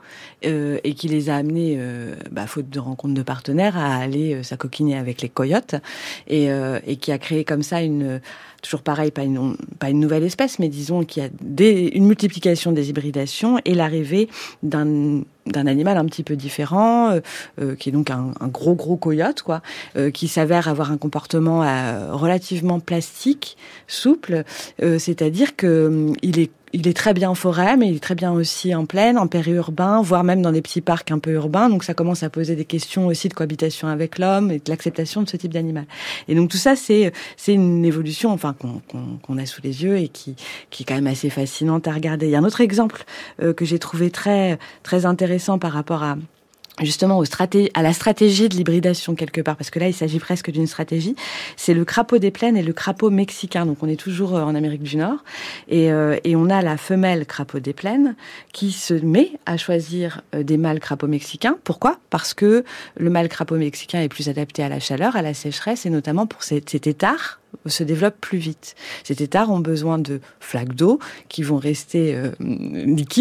et qui les a amenés, faute de rencontre de partenaires, à aller s'acoquiner avec les coyotes, et qui a créé comme ça toujours pareil, pas une nouvelle espèce, mais disons qu'il y a une multiplication des hybridations et l'arrivée d'un animal un petit peu différent, qui est donc un gros coyote, qui s'avère avoir un comportement relativement plastique, souple, c'est-à-dire que il est très bien en forêt, mais il est très bien aussi en plaine, en périurbain, voire même dans des petits parcs un peu urbains. Donc ça commence à poser des questions aussi de cohabitation avec l'homme et de l'acceptation de ce type d'animal. Et donc tout ça, c'est une évolution, qu'on a sous les yeux et qui est quand même assez fascinante à regarder. Il y a un autre exemple que j'ai trouvé très très intéressant par rapport à justement à la stratégie de l'hybridation quelque part, parce que là il s'agit presque d'une stratégie. C'est le crapaud des plaines et le crapaud mexicain. Donc on est toujours en Amérique du Nord, et on a la femelle crapaud des plaines qui se met à choisir des mâles crapauds mexicains. Pourquoi? Parce que le mâle crapaud mexicain est plus adapté à la chaleur, à la sécheresse, et notamment pour ces têtards se développent plus vite. Ces têtards ont besoin de flaques d'eau qui vont rester liquides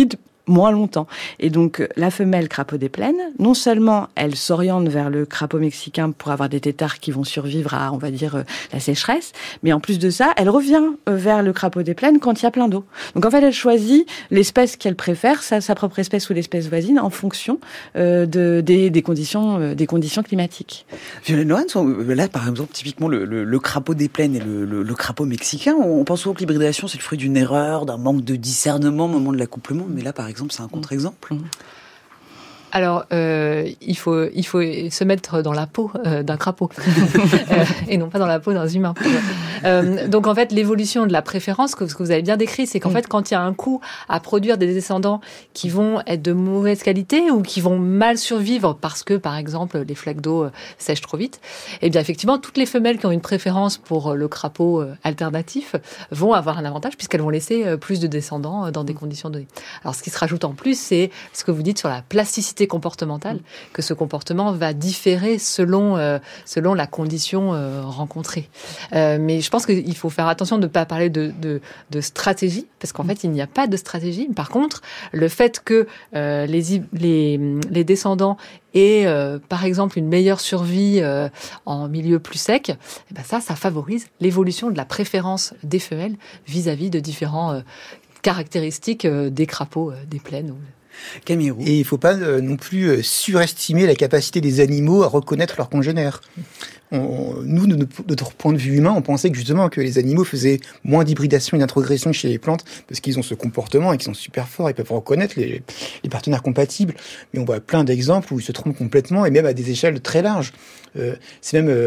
moins longtemps. Et donc, la femelle crapaud des plaines, non seulement elle s'oriente vers le crapaud mexicain pour avoir des têtards qui vont survivre à, on va dire, la sécheresse, mais en plus de ça, elle revient vers le crapaud des plaines quand il y a plein d'eau. Donc, en fait, elle choisit l'espèce qu'elle préfère, sa propre espèce ou l'espèce voisine, en fonction des conditions climatiques. Violaine Lorenz, là, par exemple, typiquement, le crapaud des plaines et le crapaud mexicain, on pense souvent que l'hybridation, c'est le fruit d'une erreur, d'un manque de discernement au moment de l'accouplement, mais là, par exemple, c'est un contre-exemple. Alors, il faut se mettre dans la peau d'un crapaud et non pas dans la peau d'un humain. Donc, en fait, l'évolution de la préférence, ce que vous avez bien décrit, c'est qu'en fait, quand il y a un coup à produire des descendants qui vont être de mauvaise qualité ou qui vont mal survivre parce que, par exemple, les flaques d'eau sèchent trop vite, eh bien, effectivement, toutes les femelles qui ont une préférence pour le crapaud alternatif vont avoir un avantage puisqu'elles vont laisser plus de descendants dans des conditions données. Alors, ce qui se rajoute en plus, c'est ce que vous dites sur la plasticité comportementale, que ce comportement va différer selon la condition rencontrée. Mais je pense qu'il faut faire attention de ne pas parler de stratégie, parce qu'en fait, il n'y a pas de stratégie. Par contre, le fait que les descendants aient, par exemple, une meilleure survie en milieu plus sec, eh ben ça favorise l'évolution de la préférence des femelles vis-à-vis de différents caractéristiques des crapauds des plaines. Camille Roux. Et il ne faut pas non plus surestimer la capacité des animaux à reconnaître leurs congénères. Nous, de notre point de vue humain, on pensait que justement que les animaux faisaient moins d'hybridation et d'introgression chez les plantes parce qu'ils ont ce comportement et qu'ils sont super forts, ils peuvent reconnaître les partenaires compatibles. Mais on voit plein d'exemples où ils se trompent complètement et même à des échelles très larges. C'est même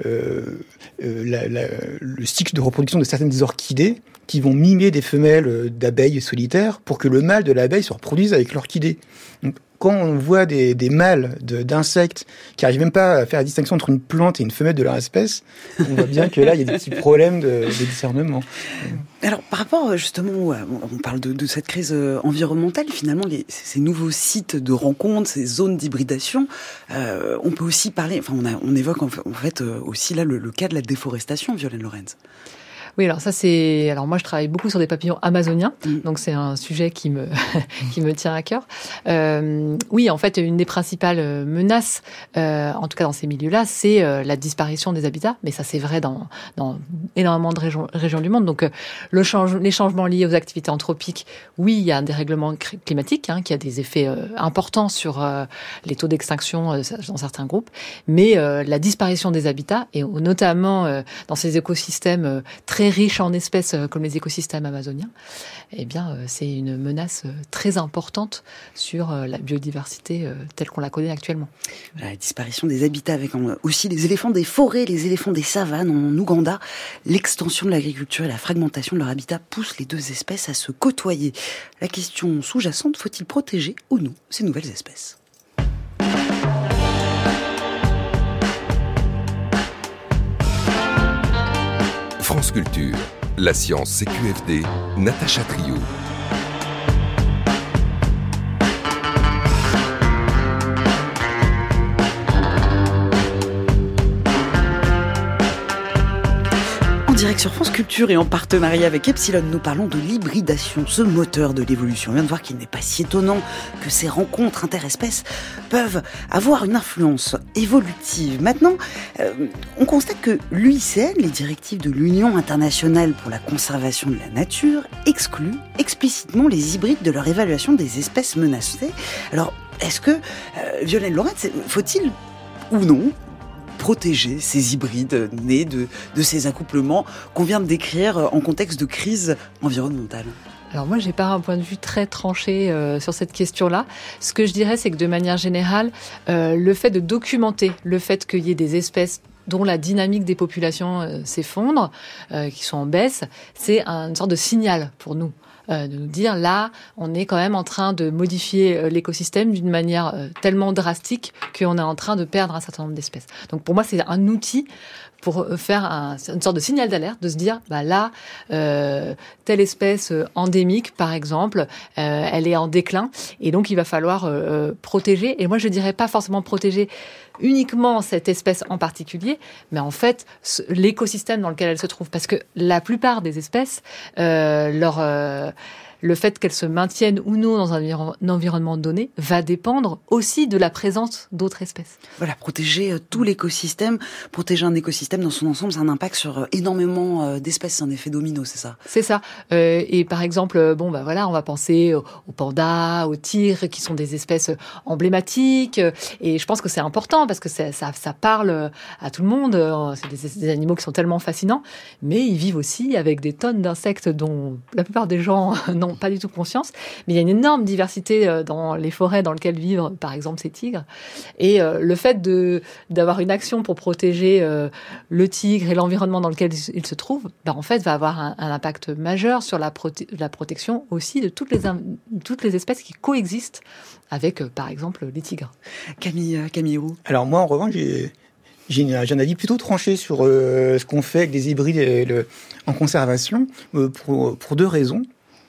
le cycle de reproduction de certaines orchidées qui vont mimer des femelles d'abeilles solitaires pour que le mâle de l'abeille se reproduise avec l'orchidée. Donc, quand on voit des mâles d'insectes qui n'arrivent même pas à faire la distinction entre une plante et une femelle de leur espèce, on voit bien que là, il y a des petits problèmes de discernement. Alors, par rapport justement, on parle de cette crise environnementale, finalement, ces nouveaux sites de rencontres, ces zones d'hybridation, on peut aussi parler, enfin, on évoque en fait aussi là le cas de la déforestation, Violaine Lorenz. Oui, alors moi je travaille beaucoup sur des papillons amazoniens, donc c'est un sujet qui me tient à cœur. Oui, en fait, une des principales menaces, en tout cas dans ces milieux-là, c'est la disparition des habitats, mais ça c'est vrai dans énormément de régions du monde. Donc les changements liés aux activités anthropiques, oui, il y a un dérèglement climatique qui a des effets importants sur les taux d'extinction dans certains groupes, mais la disparition des habitats, et notamment dans ces écosystèmes très riches en espèces comme les écosystèmes amazoniens, eh bien, c'est une menace très importante sur la biodiversité telle qu'on la connaît actuellement. La disparition des habitats avec aussi les éléphants des forêts, les éléphants des savanes en Ouganda. L'extension de l'agriculture et la fragmentation de leur habitat poussent les deux espèces à se côtoyer. La question sous-jacente, faut-il protéger ou non ces nouvelles espèces ? France Culture, la science CQFD, Natacha Trio. Direct sur France Culture et en partenariat avec Epsilon, nous parlons de l'hybridation, ce moteur de l'évolution. On vient de voir qu'il n'est pas si étonnant que ces rencontres interespèces peuvent avoir une influence évolutive. Maintenant, on constate que l'UICN, les directives de l'Union internationale pour la conservation de la nature, excluent explicitement les hybrides de leur évaluation des espèces menacées. Alors, est-ce que, Violaine Lorenz, faut-il ou non protéger ces hybrides nés de ces accouplements qu'on vient de décrire en contexte de crise environnementale ? Alors moi, j'ai pas un point de vue très tranché sur cette question-là. Ce que je dirais, c'est que de manière générale, le fait de documenter le fait qu'il y ait des espèces dont la dynamique des populations s'effondre, qui sont en baisse, c'est une sorte de signal pour nous. De nous dire, là, on est quand même en train de modifier l'écosystème d'une manière tellement drastique qu'on est en train de perdre un certain nombre d'espèces. Donc pour moi, c'est un outil pour faire une sorte de signal d'alerte, de se dire, là, telle espèce endémique, par exemple, elle est en déclin, et donc il va falloir protéger. Et moi, je dirais pas forcément protéger uniquement cette espèce en particulier, mais en fait, l'écosystème dans lequel elle se trouve. Parce que la plupart des espèces, le fait qu'elles se maintiennent ou non dans un environnement donné va dépendre aussi de la présence d'autres espèces. Voilà, protéger tout l'écosystème, protéger un écosystème dans son ensemble, c'est un impact sur énormément d'espèces, c'est un effet domino, c'est ça? C'est ça. Et par exemple, on va penser aux pandas, aux tigres, qui sont des espèces emblématiques. Et je pense que c'est important parce que ça parle à tout le monde. C'est des animaux qui sont tellement fascinants, mais ils vivent aussi avec des tonnes d'insectes dont la plupart des gens n'ont pas du tout conscience. Mais il y a une énorme diversité dans les forêts dans lesquelles vivent, par exemple, ces tigres. Et le fait d'avoir une action pour protéger le tigre et l'environnement dans lequel il se trouve, en fait, va avoir un impact majeur sur la protection aussi de toutes les espèces qui coexistent avec, par exemple, les tigres. Camille Roux. Alors moi, en revanche, j'ai un avis plutôt tranché sur ce qu'on fait avec des hybrides en conservation, pour deux raisons.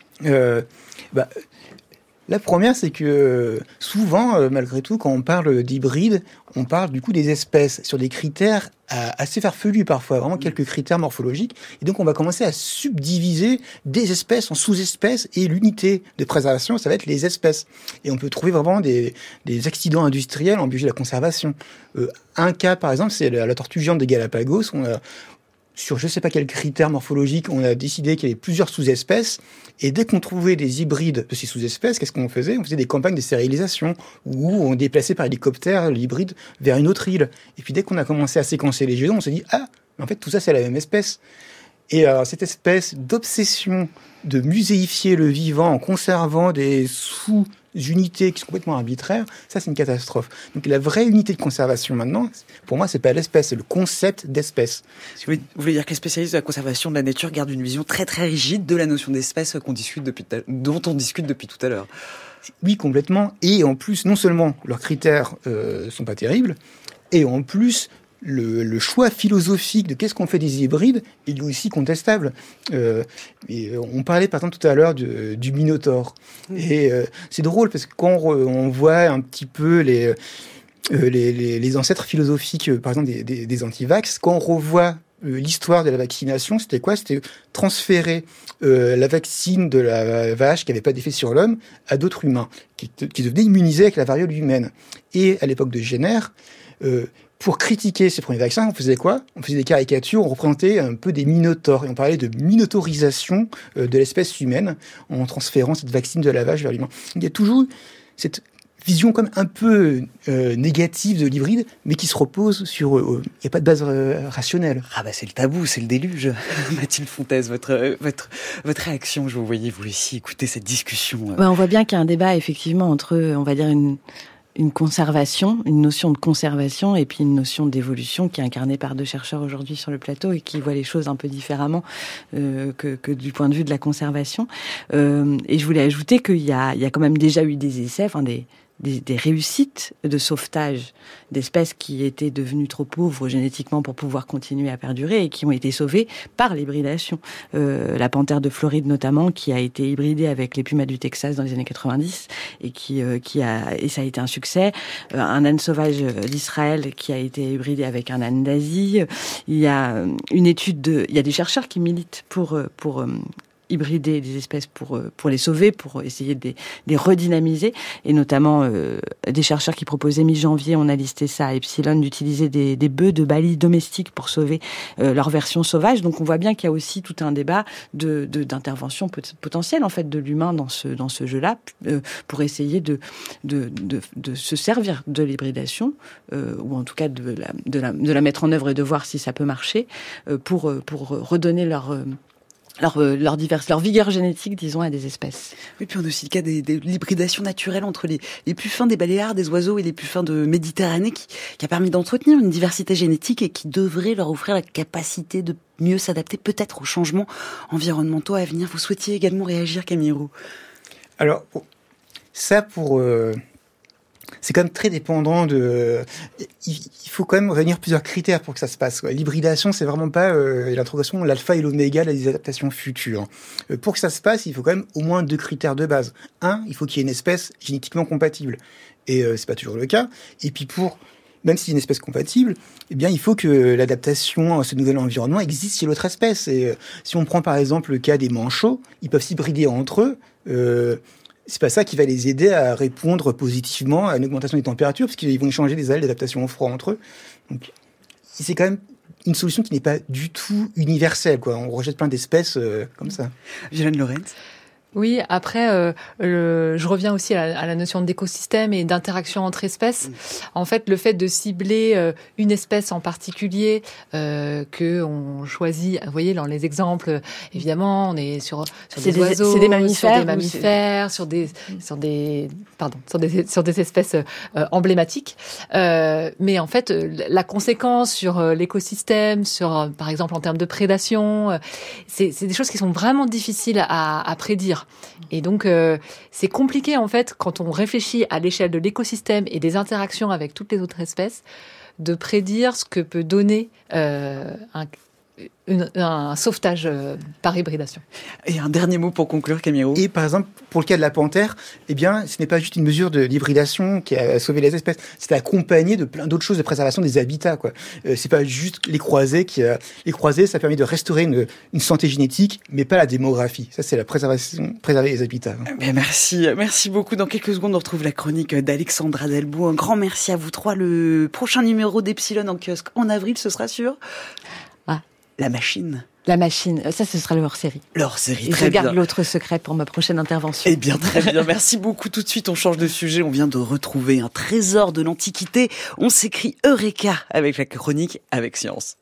La première, c'est que souvent, malgré tout, quand on parle d'hybrides, on parle du coup des espèces sur des critères assez farfelus parfois, vraiment quelques critères morphologiques. Et donc, on va commencer à subdiviser des espèces en sous-espèces et l'unité de préservation, ça va être les espèces. Et on peut trouver vraiment des accidents industriels en biologie de la conservation. Un cas, par exemple, c'est la tortue géante des Galapagos. Sur je ne sais pas quel critère morphologique, on a décidé qu'il y avait plusieurs sous-espèces. Et dès qu'on trouvait des hybrides de ces sous-espèces, qu'est-ce qu'on faisait? On faisait des campagnes de stérilisation où on déplaçait par hélicoptère l'hybride vers une autre île. Et puis dès qu'on a commencé à séquencer les génomes, on s'est dit « Ah, en fait, tout ça, c'est la même espèce ». Et cette espèce d'obsession de muséifier le vivant en conservant des sous-unités qui sont complètement arbitraires, ça, c'est une catastrophe. Donc la vraie unité de conservation maintenant, pour moi, c'est pas l'espèce, c'est le concept d'espèce. Vous voulez dire que les spécialistes de la conservation de la nature gardent une vision très très rigide de la notion d'espèce dont on discute depuis tout à l'heure? Oui, complètement. Et en plus, non seulement leurs critères sont pas terribles, et en plus, le choix philosophique de qu'est-ce qu'on fait des hybrides, il est aussi contestable. On parlait par exemple tout à l'heure du Minotaure. Et c'est drôle parce que quand on voit un petit peu les ancêtres philosophiques, par exemple des anti-vax, quand on revoit l'histoire de la vaccination, c'était quoi? C'était transférer la vaccine de la vache qui n'avait pas d'effet sur l'homme à d'autres humains, qui devenaient immunisés avec la variole humaine. Et à l'époque de Jenner, pour critiquer ces premiers vaccins, on faisait quoi? On faisait des caricatures, on représentait un peu des minotaures. Et on parlait de minotaurisation de l'espèce humaine en transférant cette vaccine de la vache vers l'humain. Il y a toujours cette vision comme un peu négative de l'hybride, mais qui se repose sur... Il n'y a pas de base rationnelle. Ah c'est le tabou, c'est le déluge. Mathilde Fontaise, votre réaction, je vous voyais vous aussi écouter cette discussion. On voit bien qu'il y a un débat effectivement entre, on va dire, une conservation, une notion de conservation et puis une notion d'évolution qui est incarnée par deux chercheurs aujourd'hui sur le plateau et qui voient les choses un peu différemment que du point de vue de la conservation. Et je voulais ajouter qu'il y a quand même déjà eu des essais, des réussites de sauvetage d'espèces qui étaient devenues trop pauvres génétiquement pour pouvoir continuer à perdurer et qui ont été sauvées par l'hybridation. La panthère de Floride notamment, qui a été hybridée avec les pumas du Texas dans les années 90 et et ça a été un succès. Un âne sauvage d'Israël qui a été hybridé avec un âne d'Asie. Il y a il y a des chercheurs qui militent pour hybrider des espèces pour les sauver, pour essayer de les redynamiser, et notamment des chercheurs qui proposaient mi-janvier, on a listé ça à Epsilon, d'utiliser des bœufs de Bali domestiques pour sauver leur version sauvage. Donc on voit bien qu'il y a aussi tout un débat d'intervention potentielle en fait de l'humain dans ce jeu-là, pour essayer de se servir de l'hybridation, ou en tout cas de la mettre en œuvre et de voir si ça peut marcher, pour redonner leur vigueur génétique, disons, à des espèces. Oui, puis on a aussi le cas de l'hybridation naturelle entre les puffins des Baléares, des oiseaux et les puffins de Méditerranée qui a permis d'entretenir une diversité génétique et qui devrait leur offrir la capacité de mieux s'adapter peut-être aux changements environnementaux à venir. Vous souhaitiez également réagir, Camille Roux? Alors, ça c'est quand même très dépendant il faut quand même réunir plusieurs critères pour que ça se passe. L'hybridation, c'est vraiment pas l'introduction, l'alpha et l'oméga des adaptations futures. Pour que ça se passe, il faut quand même au moins 2 critères de base. Un, il faut qu'il y ait une espèce génétiquement compatible. Et c'est pas toujours le cas. Et puis même si c'est une espèce compatible, eh bien, il faut que l'adaptation à ce nouvel environnement existe chez l'autre espèce. Et si on prend par exemple le cas des manchots, ils peuvent s'hybrider entre eux, c'est pas ça qui va les aider à répondre positivement à une augmentation des températures, parce qu'ils vont échanger des ailes d'adaptation au froid entre eux. Donc, c'est quand même une solution qui n'est pas du tout universelle, quoi. On rejette plein d'espèces comme ça. Violaine Lorenz. Oui, après, je reviens aussi à la notion d'écosystème et d'interaction entre espèces. En fait, le fait de cibler une espèce en particulier que on choisit, vous voyez, dans les exemples, évidemment, on est sur des oiseaux, c'est des mammifères, sur des espèces emblématiques. Mais en fait, la conséquence sur l'écosystème, sur par exemple en termes de prédation, c'est des choses qui sont vraiment difficiles à prédire. Et donc, c'est compliqué, en fait, quand on réfléchit à l'échelle de l'écosystème et des interactions avec toutes les autres espèces, de prédire ce que peut donner un sauvetage par hybridation. Et un dernier mot pour conclure, Camilo. Et par exemple, pour le cas de la panthère, eh bien, ce n'est pas juste une mesure de l'hybridation qui a sauvé les espèces, c'est accompagné de plein d'autres choses de préservation des habitats, quoi. C'est pas juste les croisés les croisés, ça permet de restaurer une santé génétique, mais pas la démographie. Ça, c'est la préservation, préserver les habitats. Mais merci beaucoup. Dans quelques secondes, on retrouve la chronique d'Alexandra Delbout. Un grand merci à vous trois. Le prochain numéro d'Epsilon en kiosque en avril, ce sera sur La Machine. La Machine, ça ce sera le hors-série. Le hors-série, très bien. Je garde l'autre secret pour ma prochaine intervention. Eh bien, très bien. Merci beaucoup. Tout de suite, on change de sujet. On vient de retrouver un trésor de l'Antiquité. On s'écrit Eureka avec la chronique Avec Science.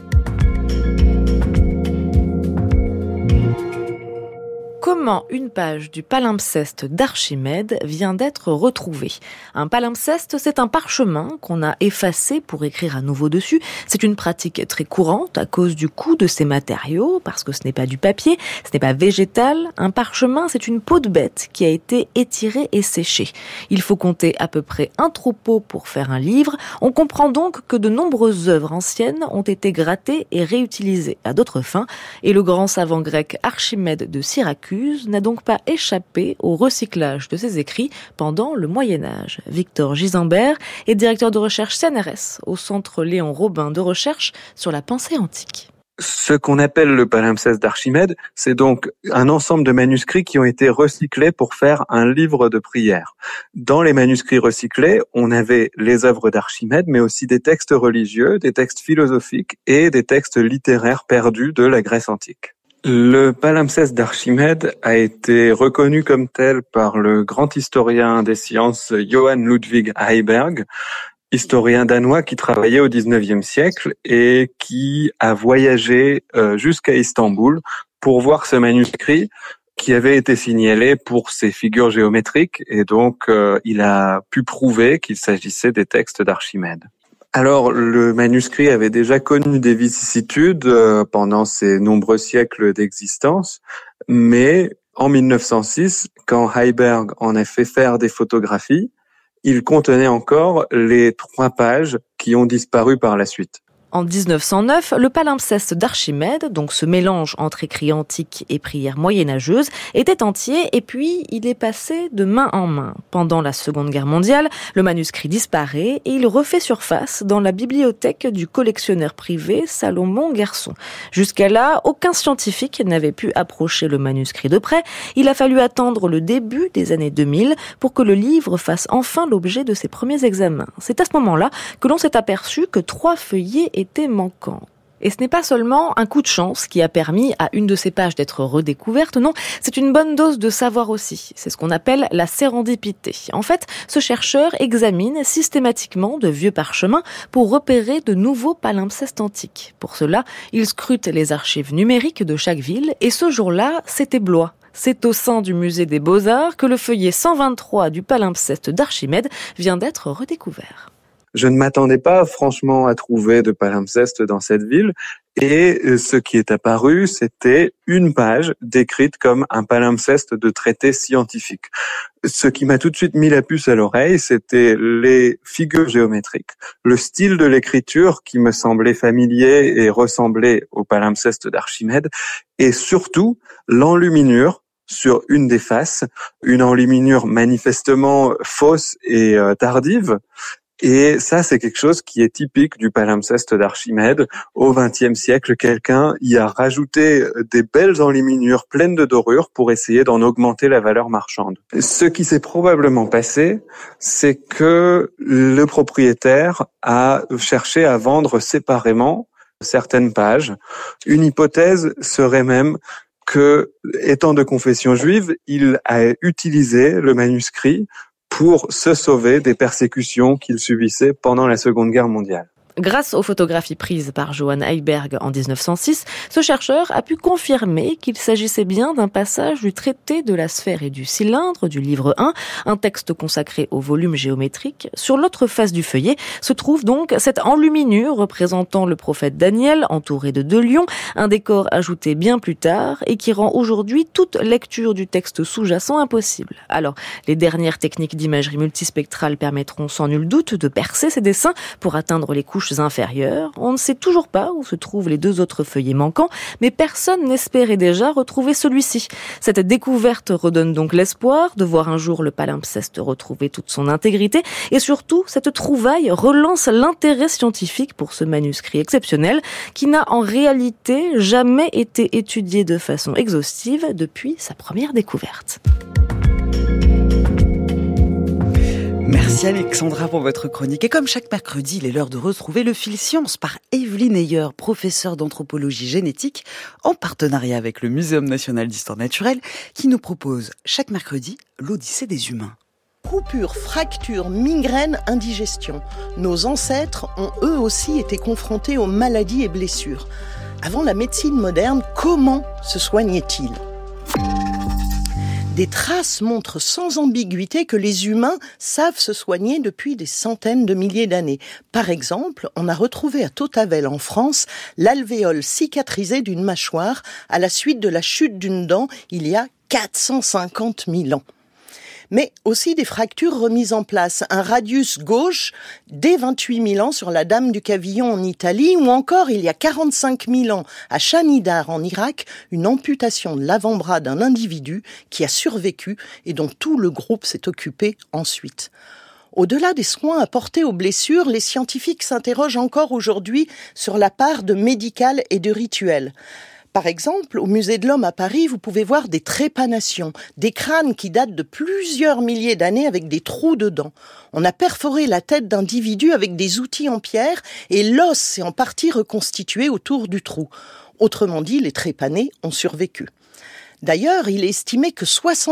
Comment une page du palimpseste d'Archimède vient d'être retrouvée. Un palimpseste, c'est un parchemin qu'on a effacé pour écrire à nouveau dessus. C'est une pratique très courante à cause du coût de ces matériaux, parce que ce n'est pas du papier, ce n'est pas végétal. Un parchemin, c'est une peau de bête qui a été étirée et séchée. Il faut compter à peu près un troupeau pour faire un livre. On comprend donc que de nombreuses œuvres anciennes ont été grattées et réutilisées à d'autres fins. Et le grand savant grec Archimède de Syracuse n'a donc pas échappé au recyclage de ses écrits pendant le Moyen-Âge. Victor Gisembert est directeur de recherche CNRS au Centre Léon Robin de recherche sur la pensée antique. Ce qu'on appelle le palimpseste d'Archimède, c'est donc un ensemble de manuscrits qui ont été recyclés pour faire un livre de prière. Dans les manuscrits recyclés, on avait les œuvres d'Archimède, mais aussi des textes religieux, des textes philosophiques et des textes littéraires perdus de la Grèce antique. Le palimpseste d'Archimède a été reconnu comme tel par le grand historien des sciences Johann Ludwig Heiberg, historien danois qui travaillait au XIXe siècle et qui a voyagé jusqu'à Istanbul pour voir ce manuscrit qui avait été signalé pour ses figures géométriques, et donc il a pu prouver qu'il s'agissait des textes d'Archimède. Alors, le manuscrit avait déjà connu des vicissitudes pendant ses nombreux siècles d'existence, mais en 1906, quand Heiberg en a fait faire des photographies, il contenait encore les 3 pages qui ont disparu par la suite. En 1909, le palimpseste d'Archimède, donc ce mélange entre écrits antiques et prières moyenâgeuses, était entier et puis il est passé de main en main. Pendant la Seconde Guerre mondiale, le manuscrit disparaît et il refait surface dans la bibliothèque du collectionneur privé Salomon Gerson. Jusqu'à là, aucun scientifique n'avait pu approcher le manuscrit de près. Il a fallu attendre le début des années 2000 pour que le livre fasse enfin l'objet de ses premiers examens. C'est à ce moment-là que l'on s'est aperçu que 3 feuillets étaient manquants. Et ce n'est pas seulement un coup de chance qui a permis à une de ces pages d'être redécouverte, non, c'est une bonne dose de savoir aussi. C'est ce qu'on appelle la sérendipité. En fait, ce chercheur examine systématiquement de vieux parchemins pour repérer de nouveaux palimpsestes antiques. Pour cela, il scrute les archives numériques de chaque ville, et ce jour-là, c'était Blois. C'est au sein du musée des Beaux-Arts que le feuillet 123 du palimpseste d'Archimède vient d'être redécouvert. Je ne m'attendais pas franchement à trouver de palimpseste dans cette ville, et ce qui est apparu, c'était une page décrite comme un palimpseste de traité scientifique. Ce qui m'a tout de suite mis la puce à l'oreille, c'était les figures géométriques, le style de l'écriture qui me semblait familier et ressemblait au palimpseste d'Archimède, et surtout l'enluminure sur une des faces, une enluminure manifestement fausse et tardive, Et ça, c'est quelque chose qui est typique du palimpseste d'Archimède. Au XXe siècle, quelqu'un y a rajouté des belles enluminures pleines de dorures pour essayer d'en augmenter la valeur marchande. Ce qui s'est probablement passé, c'est que le propriétaire a cherché à vendre séparément certaines pages. Une hypothèse serait même que, étant de confession juive, il a utilisé le manuscrit pour se sauver des persécutions qu'il subissait pendant la Seconde Guerre mondiale. Grâce aux photographies prises par Johann Heiberg en 1906, ce chercheur a pu confirmer qu'il s'agissait bien d'un passage du traité de la sphère et du cylindre du livre 1, un texte consacré au volume géométrique. Sur l'autre face du feuillet se trouve donc cette enluminure représentant le prophète Daniel entouré de 2 lions, un décor ajouté bien plus tard et qui rend aujourd'hui toute lecture du texte sous-jacent impossible. Alors, les dernières techniques d'imagerie multispectrale permettront sans nul doute de percer ces dessins pour atteindre les couches inférieures. On ne sait toujours pas où se trouvent les 2 autres feuillets manquants, mais personne n'espérait déjà retrouver celui-ci. Cette découverte redonne donc l'espoir de voir un jour le palimpseste retrouver toute son intégrité, et surtout, cette trouvaille relance l'intérêt scientifique pour ce manuscrit exceptionnel qui n'a en réalité jamais été étudié de façon exhaustive depuis sa première découverte. Merci Alexandra pour votre chronique. Et comme chaque mercredi, il est l'heure de retrouver le fil science par Evelyne Ayer, professeure d'anthropologie génétique, en partenariat avec le Muséum national d'histoire naturelle, qui nous propose chaque mercredi l'Odyssée des humains. Coupures, fractures, migraines, indigestion. Nos ancêtres ont eux aussi été confrontés aux maladies et blessures. Avant la médecine moderne, comment se soignaient-ils ? Des traces montrent sans ambiguïté que les humains savent se soigner depuis des centaines de milliers d'années. Par exemple, on a retrouvé à Tautavel en France l'alvéole cicatrisé d'une mâchoire à la suite de la chute d'une dent il y a 450 000 ans. Mais aussi des fractures remises en place, un radius gauche dès 28 000 ans sur la Dame du Cavillon en Italie, ou encore il y a 45 000 ans à Shanidar en Irak, une amputation de l'avant-bras d'un individu qui a survécu et dont tout le groupe s'est occupé ensuite. Au-delà des soins apportés aux blessures, les scientifiques s'interrogent encore aujourd'hui sur la part de médical et de rituel. Par exemple, au Musée de l'Homme à Paris, vous pouvez voir des trépanations, des crânes qui datent de plusieurs milliers d'années avec des trous dedans. On a perforé la tête d'individus avec des outils en pierre et l'os s'est en partie reconstitué autour du trou. Autrement dit, les trépanés ont survécu. D'ailleurs, il est estimé que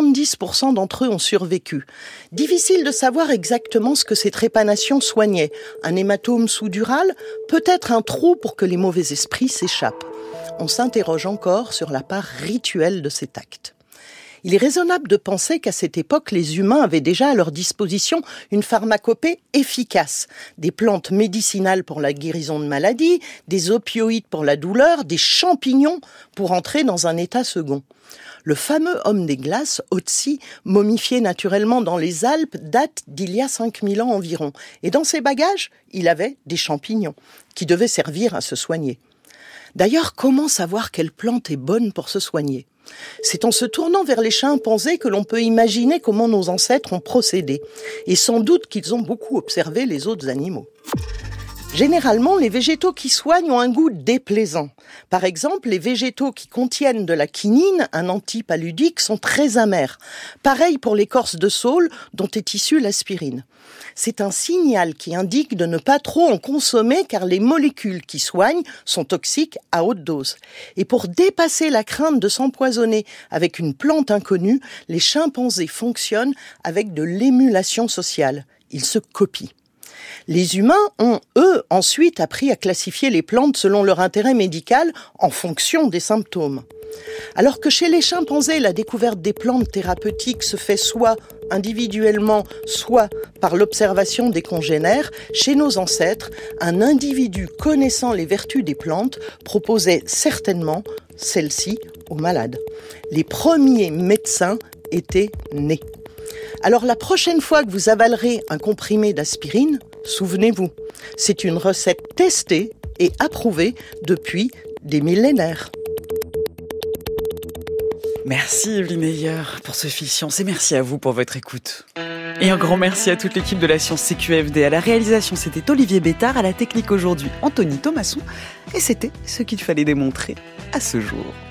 70% d'entre eux ont survécu. Difficile de savoir exactement ce que ces trépanations soignaient. Un hématome sous-dural, peut-être un trou pour que les mauvais esprits s'échappent. On s'interroge encore sur la part rituelle de cet acte. Il est raisonnable de penser qu'à cette époque, les humains avaient déjà à leur disposition une pharmacopée efficace. Des plantes médicinales pour la guérison de maladies, des opioïdes pour la douleur, des champignons pour entrer dans un état second. Le fameux homme des glaces, Otzi, momifié naturellement dans les Alpes, date d'il y a 5000 ans environ. Et dans ses bagages, il avait des champignons qui devaient servir à se soigner. D'ailleurs, comment savoir quelle plante est bonne pour se soigner ? C'est en se tournant vers les chimpanzés que l'on peut imaginer comment nos ancêtres ont procédé. Et sans doute qu'ils ont beaucoup observé les autres animaux. Généralement, les végétaux qui soignent ont un goût déplaisant. Par exemple, les végétaux qui contiennent de la quinine, un antipaludique, sont très amers. Pareil pour l'écorce de saule, dont est issue l'aspirine. C'est un signal qui indique de ne pas trop en consommer car les molécules qui soignent sont toxiques à haute dose. Et pour dépasser la crainte de s'empoisonner avec une plante inconnue, les chimpanzés fonctionnent avec de l'émulation sociale. Ils se copient. Les humains ont, eux, ensuite appris à classifier les plantes selon leur intérêt médical en fonction des symptômes. Alors que chez les chimpanzés, la découverte des plantes thérapeutiques se fait soit individuellement, soit par l'observation des congénères, chez nos ancêtres, un individu connaissant les vertus des plantes proposait certainement celles-ci aux malades. Les premiers médecins étaient nés. Alors la prochaine fois que vous avalerez un comprimé d'aspirine, souvenez-vous, c'est une recette testée et approuvée depuis des millénaires. Merci Evelyne Ayer pour ce fil science et merci à vous pour votre écoute. Et un grand merci à toute l'équipe de la Science CQFD. À la réalisation, c'était Olivier Bétard, à la technique aujourd'hui, Anthony Thomasson. Et c'était ce qu'il fallait démontrer à ce jour.